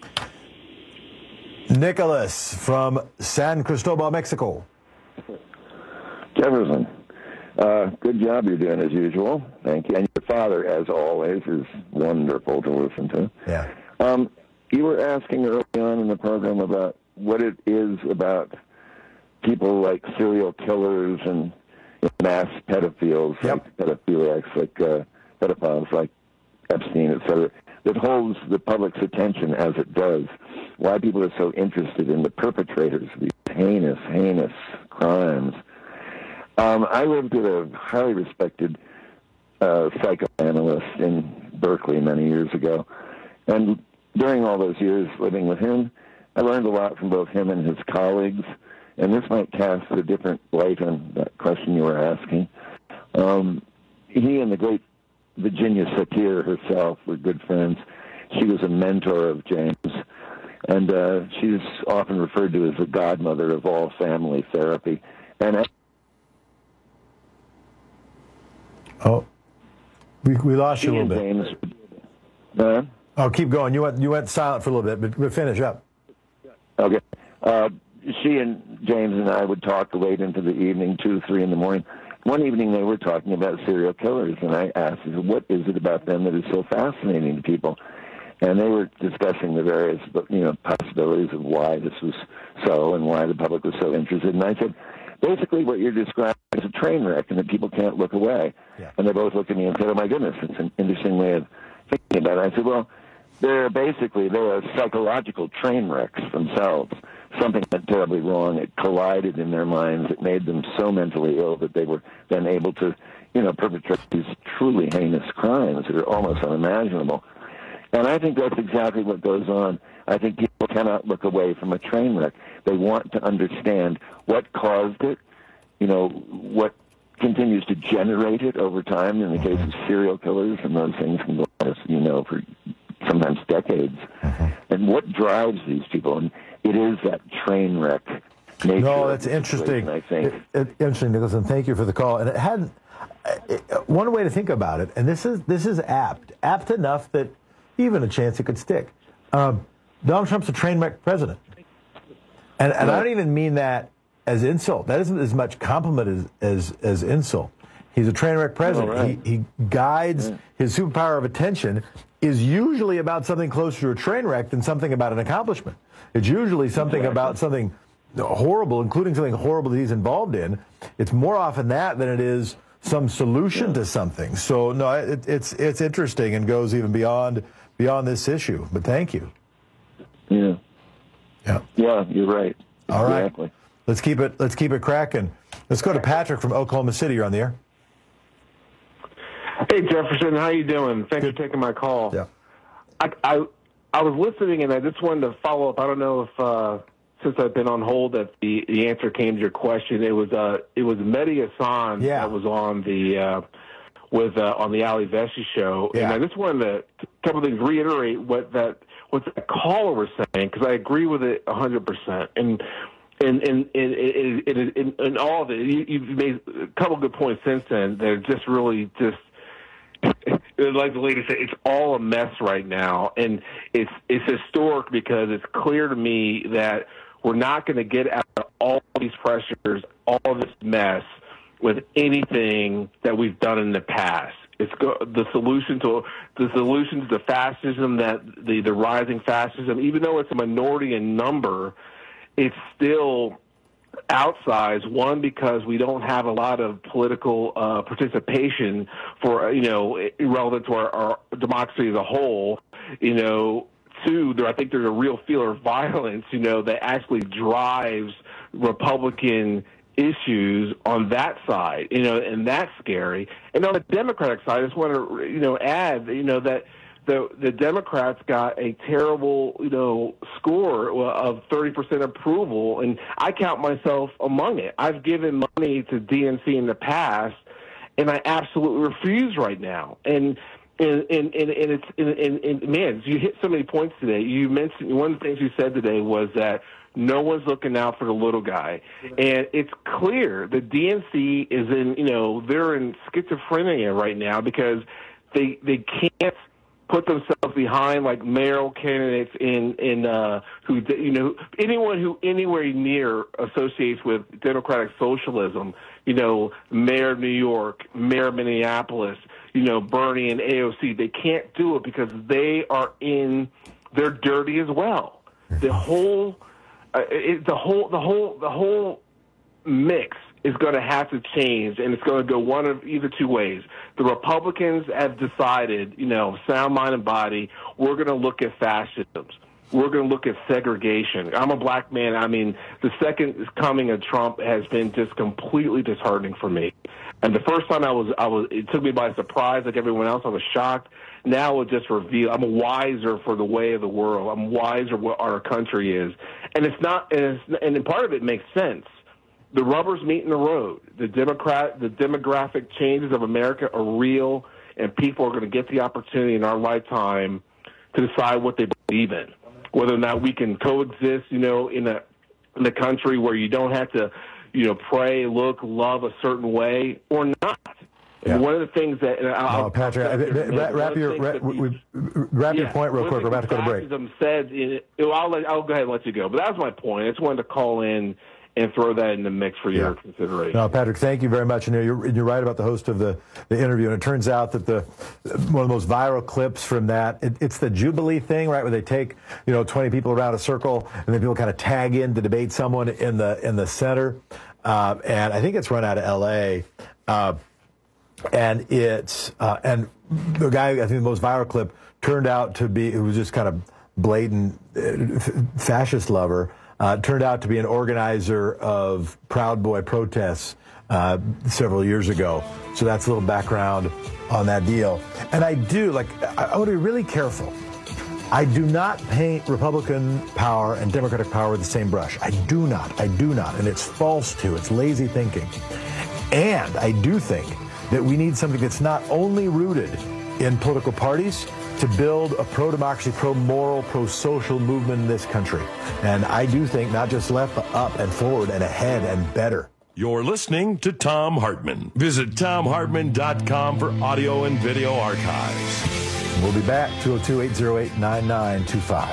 Speaker 4: Nicholas from San Cristobal, Mexico.
Speaker 10: Jefferson, good job you're doing as usual. Thank you. And your father, as always, is wonderful to listen to.
Speaker 4: Yeah.
Speaker 10: You were asking early on in the program about what it is about people like serial killers and mass pedophiles, like pedophiliacs, like pedophiles, like Epstein, et cetera, that holds the public's attention as it does. Why people are so interested in the perpetrators of these heinous crimes. I lived with a highly respected psychoanalyst in Berkeley many years ago, and during all those years living with him, I learned a lot from both him and his colleagues, and this might cast a different light on that question you were asking. He and the great Virginia Satir herself were good friends. She was a mentor of James, and she's often referred to as the godmother of all family therapy. And
Speaker 19: we lost you a little bit.
Speaker 10: James,
Speaker 19: oh, keep going. You went silent for a little bit, but finish up.
Speaker 10: Okay. She and James and I would talk late into the evening, 2, 3 in the morning. One evening they were talking about serial killers, and I asked, what is it about them that is so fascinating to people? And they were discussing the various, possibilities of why this was so and why the public was so interested. And I said, basically what you're describing is a train wreck and that people can't look away. Yeah. And they both looked at me and said, oh, my goodness, it's an interesting way of thinking about it. I said, well, they're psychological train wrecks themselves. Something went terribly wrong. It collided in their minds. It made them so mentally ill that they were then able to, perpetrate these truly heinous crimes that are almost unimaginable. And I think that's exactly what goes on. I think people cannot look away from a train wreck. They want to understand what caused it, what continues to generate it over time in the case of serial killers, and those things can go on, for sometimes decades. And what drives these people? And it is that train wreck nature.
Speaker 19: No, that's interesting.
Speaker 10: I think.
Speaker 19: Interesting, Nicholas, and thank you for the call. And it had one way to think about it, and this is apt enough that even a chance it could stick. Donald Trump's a train wreck president, and I don't even mean that as insult. That isn't as much compliment as insult. He's a train wreck president. Right. He guides his superpower of attention is usually about something closer to a train wreck than something about an accomplishment. It's usually something about something horrible, including something horrible that he's involved in. It's more often that than it is some solution to something. So no, it's interesting and goes even beyond this issue. But thank you.
Speaker 10: Yeah, you're right.
Speaker 19: All right.
Speaker 10: Exactly.
Speaker 19: Let's keep it cracking. Let's go to Patrick from Oklahoma City. You're on the air.
Speaker 11: Hey, Jefferson, how you doing? Thanks for taking my call.
Speaker 19: Yeah.
Speaker 11: I was listening, and I just wanted to follow up. I don't know if since I've been on hold that the answer came to your question. It was Mehdi Hassan that was on the on the Ali Vesey show, and I just wanted to a couple of things reiterate what that caller was saying, because I agree with it 100%. And in all of it, you've made a couple of good points since then. They're just really like the lady said, it's all a mess right now, and it's historic because it's clear to me that we're not going to get out of all these pressures, all this mess, with anything that we've done in the past. It's the solution to the fascism, that the rising fascism, even though it's a minority in number, it's still outsized. One, because we don't have a lot of political participation for relevant to our democracy as a whole. Two, I think there's a real fear of violence, that actually drives Republican issues on that side, and that's scary. And on the Democratic side, I just want to, add, that the Democrats got a terrible, score of 30% approval, and I count myself among it. I've given money to DNC in the past, and I absolutely refuse right now. And man, you hit so many points today. You mentioned one of the things you said today was that no one's looking out for the little guy. And it's clear the DNC is they're in schizophrenia right now, because they can't put themselves behind like mayoral candidates who anyone who anywhere near associates with democratic socialism, Mayor of New York, Mayor of Minneapolis, Bernie and AOC. They can't do it because they're dirty as well. The whole mix is going to have to change, and it's going to go one of either two ways. The Republicans have decided, sound mind and body, we're going to look at fascisms. we're going to look at segregation. I'm a black man. I mean, the second coming of Trump has been just completely disheartening for me. And the first time it took me by surprise, like everyone else. I was shocked. Now it just revealed I'm wiser for the way of the world. I'm wiser what our country is, and it's not. And part of it makes sense. The rubber's meeting the road. The demographic changes of America are real, and people are going to get the opportunity in our lifetime to decide what they believe in. Whether or not we can coexist, in a country where you don't have to, pray, look, love a certain way or not.
Speaker 19: Yeah.
Speaker 11: And one of the things that
Speaker 19: Patrick, wrap your point real quick. We're about to go to break.
Speaker 11: I'll go ahead and let you go. But that was my point. I just wanted to call in and throw that in the mix for your consideration.
Speaker 19: No, Patrick, thank you very much. And you're right about the host of the interview. And it turns out that one of the most viral clips from that, it's the Jubilee thing, right, where they take 20 people around a circle and then people kind of tag in to debate someone in the center. And I think it's run out of L.A. And it's and the guy, I think the most viral clip turned out to be, who was just kind of blatant fascist lover, turned out to be an organizer of Proud Boy protests several years ago. So that's a little background on that deal. And I want to be really careful. I do not paint Republican power and Democratic power with the same brush. I do not. And it's false too. It's lazy thinking. And I do think that we need something that's not only rooted in political parties to build a pro-democracy, pro-moral, pro-social movement in this country. And I do think not just left, but up and forward and ahead and better.
Speaker 18: You're listening to Thom Hartmann. Visit ThomHartmann.com for audio and video archives.
Speaker 19: We'll be back, 202-808-9925.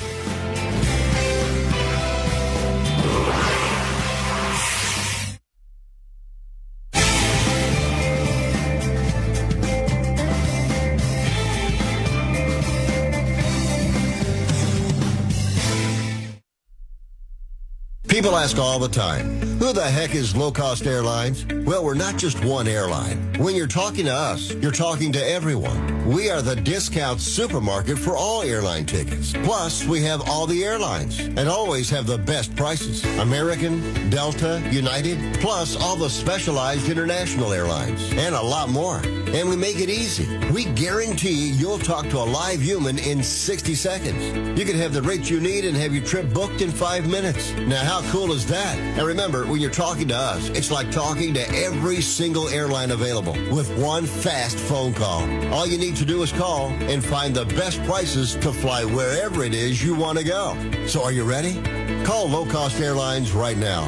Speaker 22: People ask all the time, who the heck is Low Cost Airlines? Well, we're not just one airline. When you're talking to us, you're talking to everyone. We are the discount supermarket for all airline tickets. Plus, we have all the airlines and always have the best prices. American, Delta, United, plus all the specialized international airlines and a lot more. And we make it easy. We guarantee you'll talk to a live human in 60 seconds. You can have the rates you need and have your trip booked in 5 minutes. Now, how cool is that? And remember, when you're talking to us, it's like talking to every single airline available with one fast phone call. All you need to do is call and find the best prices to fly wherever it is you want to go. So are you ready? Call Low Cost Airlines right now.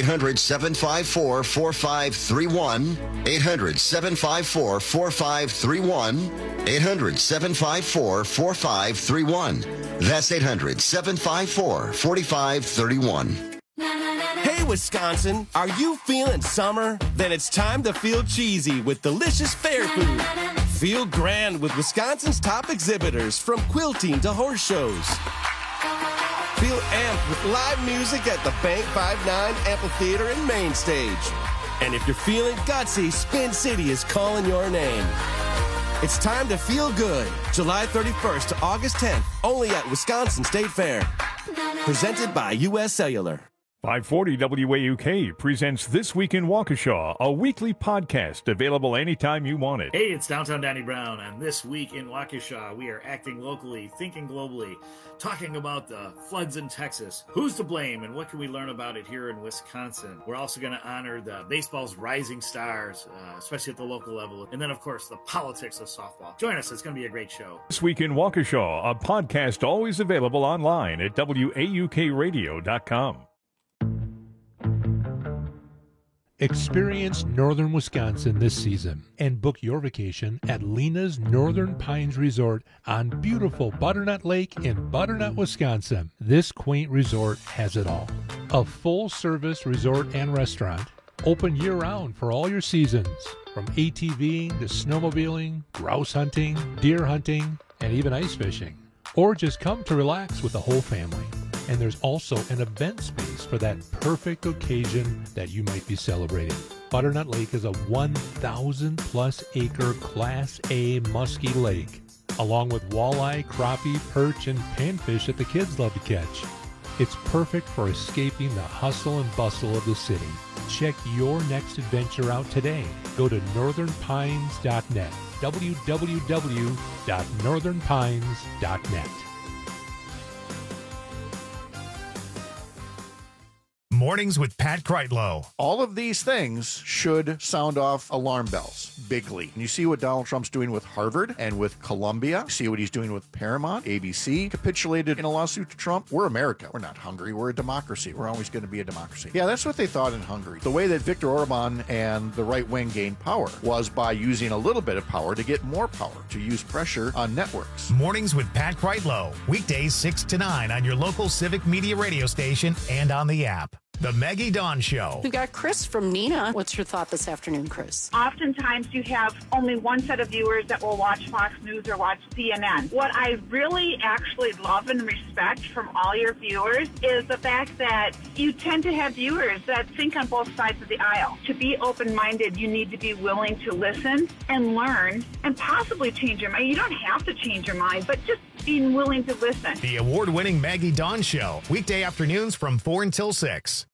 Speaker 22: 800-754-4531. 800-754-4531. 800-754-4531. That's 800-754-4531.
Speaker 13: Hey, Wisconsin, are you feeling summer? Then it's time to feel cheesy with delicious fair food. Feel grand with Wisconsin's top exhibitors, from quilting to horse shows. Feel amped with live music at the Bank 5-9 Amphitheater and Main Stage. And if you're feeling gutsy, Spin City is calling your name. It's time to feel good. July 31st to August 10th, only at Wisconsin State Fair. Presented by U.S. Cellular.
Speaker 14: 540 WAUK presents This Week in Waukesha, a weekly podcast available anytime you want it.
Speaker 15: Hey, it's Downtown Danny Brown, and This Week in Waukesha, we are acting locally, thinking globally, talking about the floods in Texas. Who's to blame, and what can we learn about it here in Wisconsin? We're also going to honor the baseball's rising stars, especially at the local level, and then, of course, the politics of softball. Join us. It's going to be a great show.
Speaker 14: This Week in Waukesha, a podcast always available online at WAUKradio.com.
Speaker 16: Experience northern Wisconsin this season and book your vacation at Lena's Northern Pines Resort on beautiful Butternut Lake in Butternut, Wisconsin. This quaint resort has it all. A full-service resort and restaurant, open year-round for all your seasons, from ATVing to snowmobiling, grouse hunting, deer hunting, and even ice fishing. Or just come to relax with the whole family. And there's also an event space for that perfect occasion that you might be celebrating. Butternut Lake is a 1,000-plus acre Class A musky lake along with walleye, crappie, perch, and panfish that the kids love to catch. It's perfect for escaping the hustle and bustle of the city. Check your next adventure out today. Go to northernpines.net, www.northernpines.net.
Speaker 1: Mornings with Pat Kreitlow.
Speaker 2: All of these things should sound off alarm bells bigly. And you see what Donald Trump's doing with Harvard and with Columbia. You see what he's doing with Paramount. ABC capitulated in a lawsuit to Trump. We're America. We're not Hungary. We're a democracy. We're always going to be a democracy. Yeah, that's what they thought in Hungary. The way that Viktor Orban and the right wing gained power was by using a little bit of power to get more power, to use pressure on networks.
Speaker 1: Mornings with Pat Kreitlow. Weekdays 6 to 9 on your local Civic Media radio station and on the app. The Maggie Dawn Show.
Speaker 3: We've got Chris from Neenah. What's your thought this afternoon, Chris?
Speaker 17: Oftentimes you have only one set of viewers that will watch Fox News or watch CNN. What I really actually love and respect from all your viewers is the fact that you tend to have viewers that think on both sides of the aisle. To be open-minded, you need to be willing to listen and learn and possibly change your mind. You don't have to change your mind, but just being willing to listen.
Speaker 1: The award-winning Maggie Dawn Show. Weekday afternoons from 4 until 6.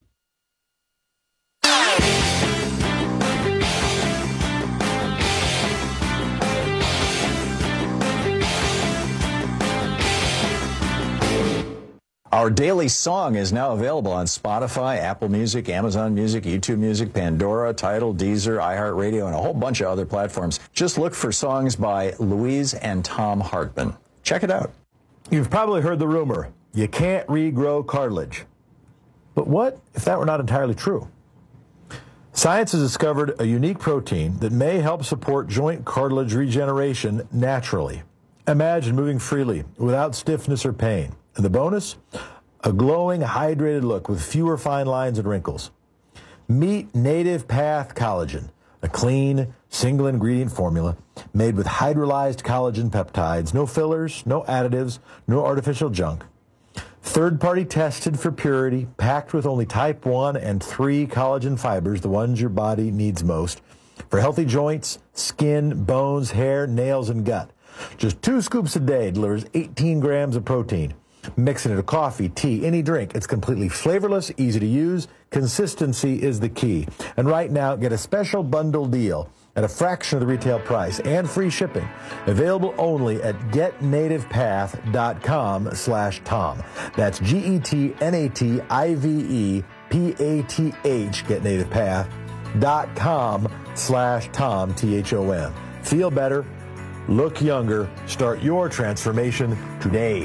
Speaker 4: Our daily song is now available on Spotify, Apple Music, Amazon Music, YouTube Music, Pandora, Tidal, Deezer, iHeartRadio, and a whole bunch of other platforms. Just look for songs by Louise and Tom Hartman. Check it out.
Speaker 19: You've probably heard the rumor, you can't regrow cartilage. But what if that were not entirely true? Science has discovered a unique protein that may help support joint cartilage regeneration naturally. Imagine moving freely without stiffness or pain. And the bonus? A glowing, hydrated look with fewer fine lines and wrinkles. Meet Native Path Collagen, a clean, single-ingredient formula made with hydrolyzed collagen peptides, no fillers, no additives, no artificial junk. Third-party tested for purity, packed with only type 1 and 3 collagen fibers, the ones your body needs most, for healthy joints, skin, bones, hair, nails, and gut. Just 2 scoops a day delivers 18 grams of protein. Mix it into coffee, tea, any drink. It's completely flavorless, easy to use. Consistency is the key. And right now, get a special bundle deal at a fraction of the retail price and free shipping. Available only at getnativepath.com/Tom. That's GetNativePath, getnativepath.com/Tom, THOM. Feel better, look younger, start your transformation today.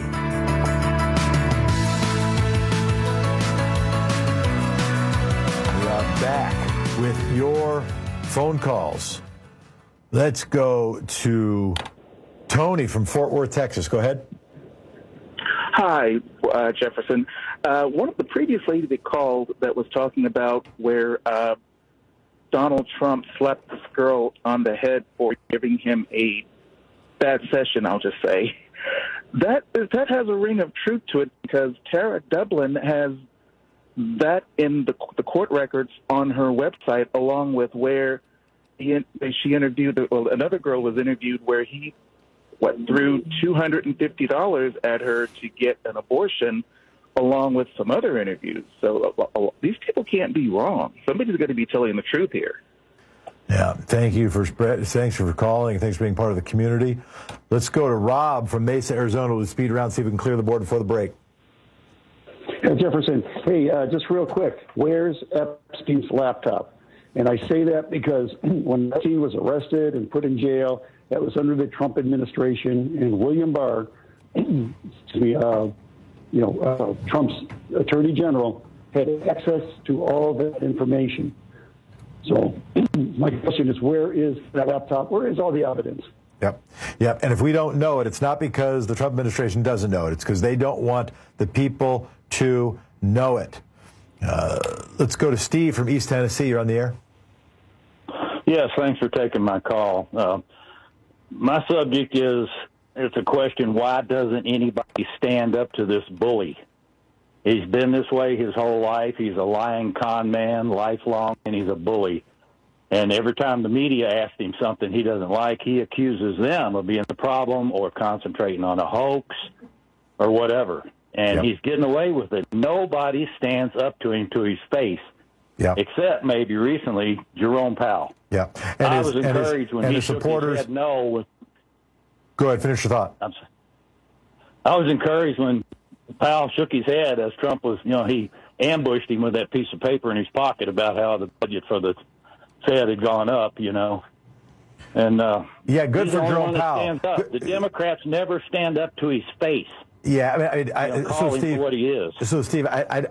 Speaker 19: Back with your phone calls. Let's go to Tony from Fort Worth, Texas. Go ahead.
Speaker 20: Hi, Jefferson. One of the previous ladies that called that was talking about where Donald Trump slapped this girl on the head for giving him a bad session, I'll just say. That has a ring of truth to it because Tara Dublin has that in the court records on her website, along with where she interviewed, well, another girl was interviewed where he threw $250 at her to get an abortion, along with some other interviews. So these people can't be wrong. Somebody's going to be telling the truth here.
Speaker 19: Yeah, thanks for calling. Thanks for being part of the community. Let's go to Rob from Mesa, Arizona with speed round, see if we can clear the board before the break.
Speaker 21: Jefferson, hey, just real quick, where's Epstein's laptop? And I say that because when Epstein was arrested and put in jail, that was under the Trump administration, and William Barr, Trump's attorney general, had access to all that information. So my question is, where is that laptop? Where is all the evidence?
Speaker 19: Yep. And if we don't know it, it's not because the Trump administration doesn't know it. It's because they don't want the people to know it. Let's go to Steve from East Tennessee. You're on the air.
Speaker 23: Yes, thanks for taking my call. My subject is, it's a question, why doesn't anybody stand up to this bully? He's been this way his whole life. He's a lying con man, lifelong, and he's a bully. And every time the media asks him something he doesn't like, he accuses them of being the problem or concentrating on a hoax or whatever. And he's getting away with it. Nobody stands up to him to his face, except maybe recently Jerome Powell.
Speaker 19: Yeah,
Speaker 23: and I was encouraged when he shook his head no.
Speaker 19: Go ahead, finish your thought.
Speaker 23: I was encouraged when Powell shook his head as Trump was, he ambushed him with that piece of paper in his pocket about how the budget for the Fed had gone up, And
Speaker 19: good for Jerome Powell.
Speaker 23: The Democrats never stand up to his face.
Speaker 19: Yeah,
Speaker 23: call him for what he is.
Speaker 19: So, Steve,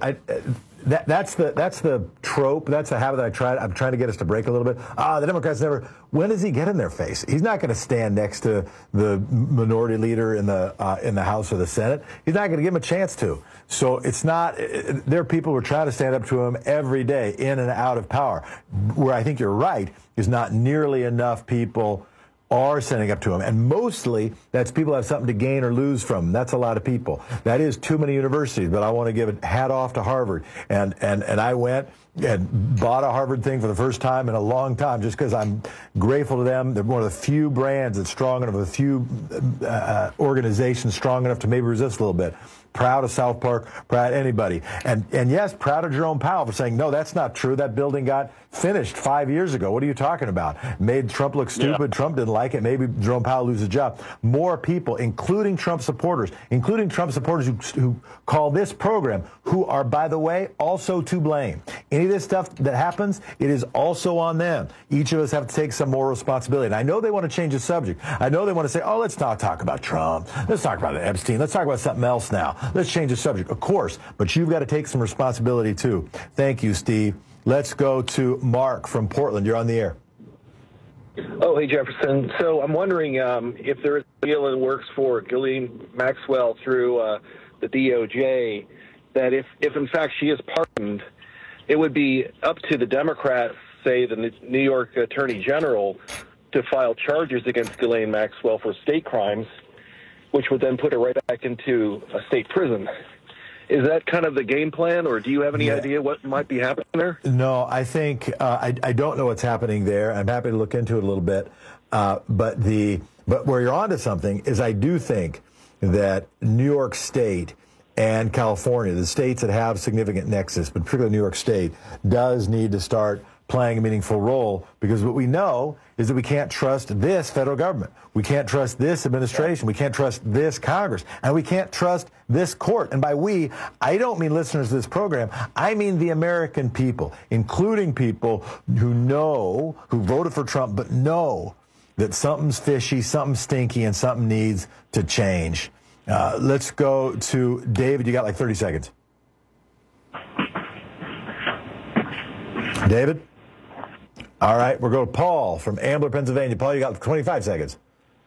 Speaker 19: that's the trope. That's the habit that I'm trying to get us to break a little bit. The Democrats never. When does he get in their face? He's not going to stand next to the minority leader in the House or the Senate. He's not going to give him a chance to. So it's not. There are people who are trying to stand up to him every day, in and out of power. Where I think you're right is not nearly enough people are standing up to him. And mostly, that's people who have something to gain or lose from him. That's a lot of people. That is too many universities, but I want to give a hat off to Harvard. And I went and bought a Harvard thing for the first time in a long time just because I'm grateful to them. They're one of the few brands that's strong enough, a few organizations strong enough to maybe resist a little bit. Proud of South Park, proud of anybody. And yes, proud of Jerome Powell for saying, no, that's not true. That building got finished 5 years ago. What are you talking about? Made Trump look stupid. Yeah. Trump didn't like it. Maybe Jerome Powell loses his job. More people, including Trump supporters who call this program, who are, by the way, also to blame. Any of this stuff that happens, it is also on them. Each of us have to take some more responsibility. And I know they want to change the subject. I know they want to say, let's not talk about Trump. Let's talk about Epstein. Let's talk about something else now. Let's change the subject. Of course, but you've got to take some responsibility, too. Thank you, Steve. Let's go to Mark from Portland. You're on the air.
Speaker 5: Oh, hey, Jefferson. So I'm wondering if there is a deal in the works for Ghislaine Maxwell through the DOJ, that if in fact she is pardoned, it would be up to the Democrats, say the New York Attorney General, to file charges against Ghislaine Maxwell for state crimes, which would then put her right back into a state prison. Is that kind of the game plan, or do you have any idea what might be happening there?
Speaker 19: No, I think I don't know what's happening there. I'm happy to look into it a little bit. But where you're onto something is I do think that New York State and California, the states that have significant nexus, but particularly New York State, does need to start playing a meaningful role, because what we know is that we can't trust this federal government. We can't trust this administration. We can't trust this Congress. And we can't trust this court. And by we, I don't mean listeners to this program. I mean the American people, including people who voted for Trump, but know that something's fishy, something's stinky, and something needs to change. Let's go to David. You got like 30 seconds. David? All right, we'll go to Paul from Ambler, Pennsylvania. Paul, you got 25 seconds.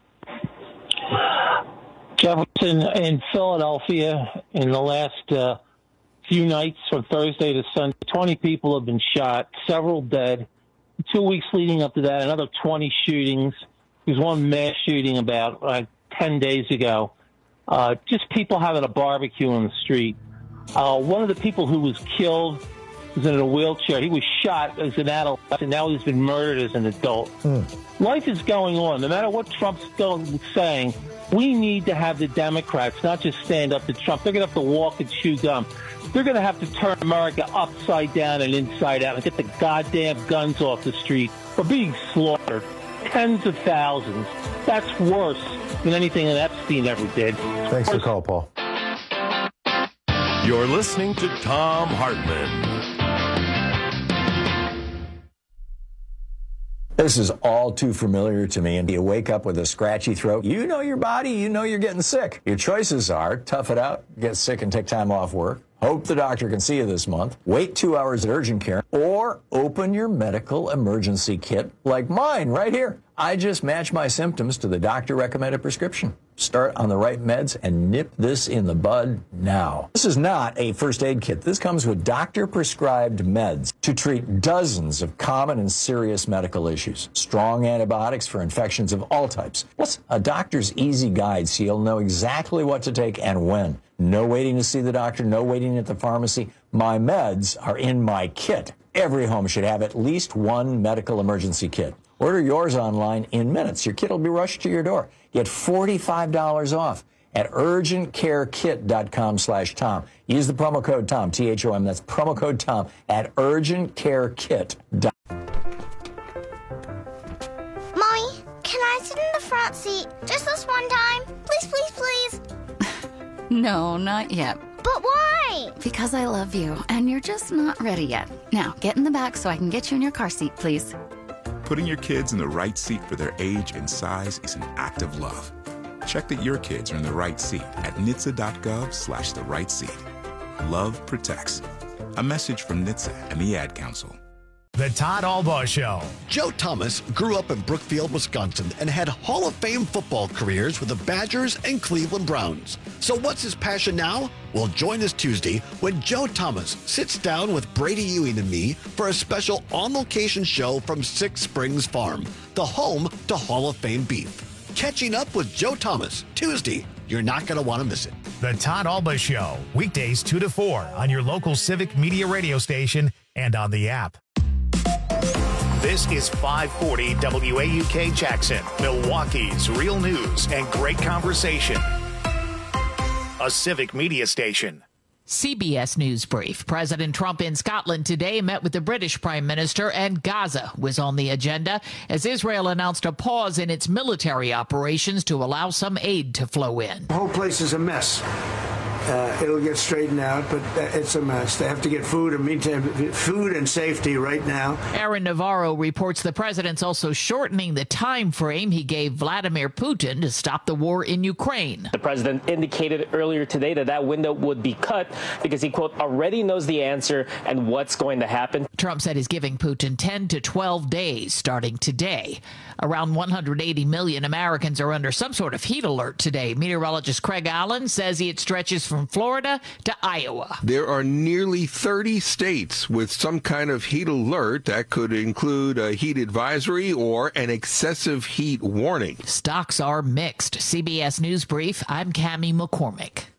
Speaker 6: Jefferson, in Philadelphia, in the last few nights from Thursday to Sunday, 20 people have been shot, several dead. 2 weeks leading up to that, another 20 shootings. There's one mass shooting about 10 days ago. Just people having a barbecue on the street. One of the people who was killed was in a wheelchair. He was shot as an adolescent. Now he's been murdered as an adult. Life is going on. No matter what Trump's saying, we need to have the Democrats not just stand up to Trump. They're going to have to walk and chew gum. They're going to have to turn America upside down and inside out and get the goddamn guns off the street. We're being slaughtered. Tens of thousands. That's worse than anything that Epstein ever did.
Speaker 19: Thanks for the call, Paul.
Speaker 18: You're listening to Thom Hartmann.
Speaker 4: This is all too familiar to me. And you wake up with a scratchy throat. You know your body. You know you're getting sick. Your choices are tough it out, get sick and take time off work, hope the doctor can see you this month, wait 2 hours at urgent care, or open your medical emergency kit like mine right here. I just match my symptoms to the doctor-recommended prescription. Start on the right meds and nip this in the bud now. This is not a first aid kit. This comes with doctor-prescribed meds to treat dozens of common and serious medical issues. Strong antibiotics for infections of all types. Plus, a doctor's easy guide so you'll know exactly what to take and when. No waiting to see the doctor, no waiting at the pharmacy. My meds are in my kit. Every home should have at least one medical emergency kit. Order yours online in minutes. Your kit will be rushed to your door. Get $45 off at urgentcarekit.com/Tom. Use the promo code Tom, THOM. That's promo code Tom at urgentcarekit.com.
Speaker 7: Mommy, can I sit in the front seat just this one time? Please, please, please.
Speaker 9: No, not yet.
Speaker 7: But why?
Speaker 9: Because I love you, and you're just not ready yet. Now, get in the back so I can get you in your car seat, please.
Speaker 12: Putting your kids in the right seat for their age and size is an act of love. Check that your kids are in the right seat at NHTSA.gov/the right seat. Love protects. A message from NHTSA and the Ad Council.
Speaker 1: The Todd Albaugh Show.
Speaker 24: Joe Thomas grew up in Brookfield, Wisconsin, and had Hall of Fame football careers with the Badgers and Cleveland Browns. So what's his passion now? Well, join us Tuesday when Joe Thomas sits down with Brady Ewing and me for a special on-location show from Six Springs Farm, the home to Hall of Fame beef. Catching up with Joe Thomas, Tuesday. You're not going to want to miss it.
Speaker 1: The Todd Albaugh Show, weekdays 2 to 4 on your local Civic Media radio station and on the app. This is 540 WAUK Jackson, Milwaukee's real news and great conversation. A Civic Media station.
Speaker 25: CBS News Brief. President Trump in Scotland today met with the British Prime Minister, and Gaza was on the agenda as Israel announced a pause in its military operations to allow some aid to flow in.
Speaker 26: The whole place is a mess. It'll get straightened out, but it's a mess. They have to get food and safety right now.
Speaker 25: Aaron Navarro reports the president's also shortening the time frame he gave Vladimir Putin to stop the war in Ukraine.
Speaker 27: The president indicated earlier today that window would be cut because he, quote, already knows the answer and what's going to happen.
Speaker 25: Trump said he's giving Putin 10 to 12 days starting today. Around 180 million Americans are under some sort of heat alert today. Meteorologist Craig Allen says it stretches from Florida to Iowa.
Speaker 28: There are nearly 30 states with some kind of heat alert that could include a heat advisory or an excessive heat warning.
Speaker 25: Stocks are mixed. CBS News Brief, I'm Cammie McCormick.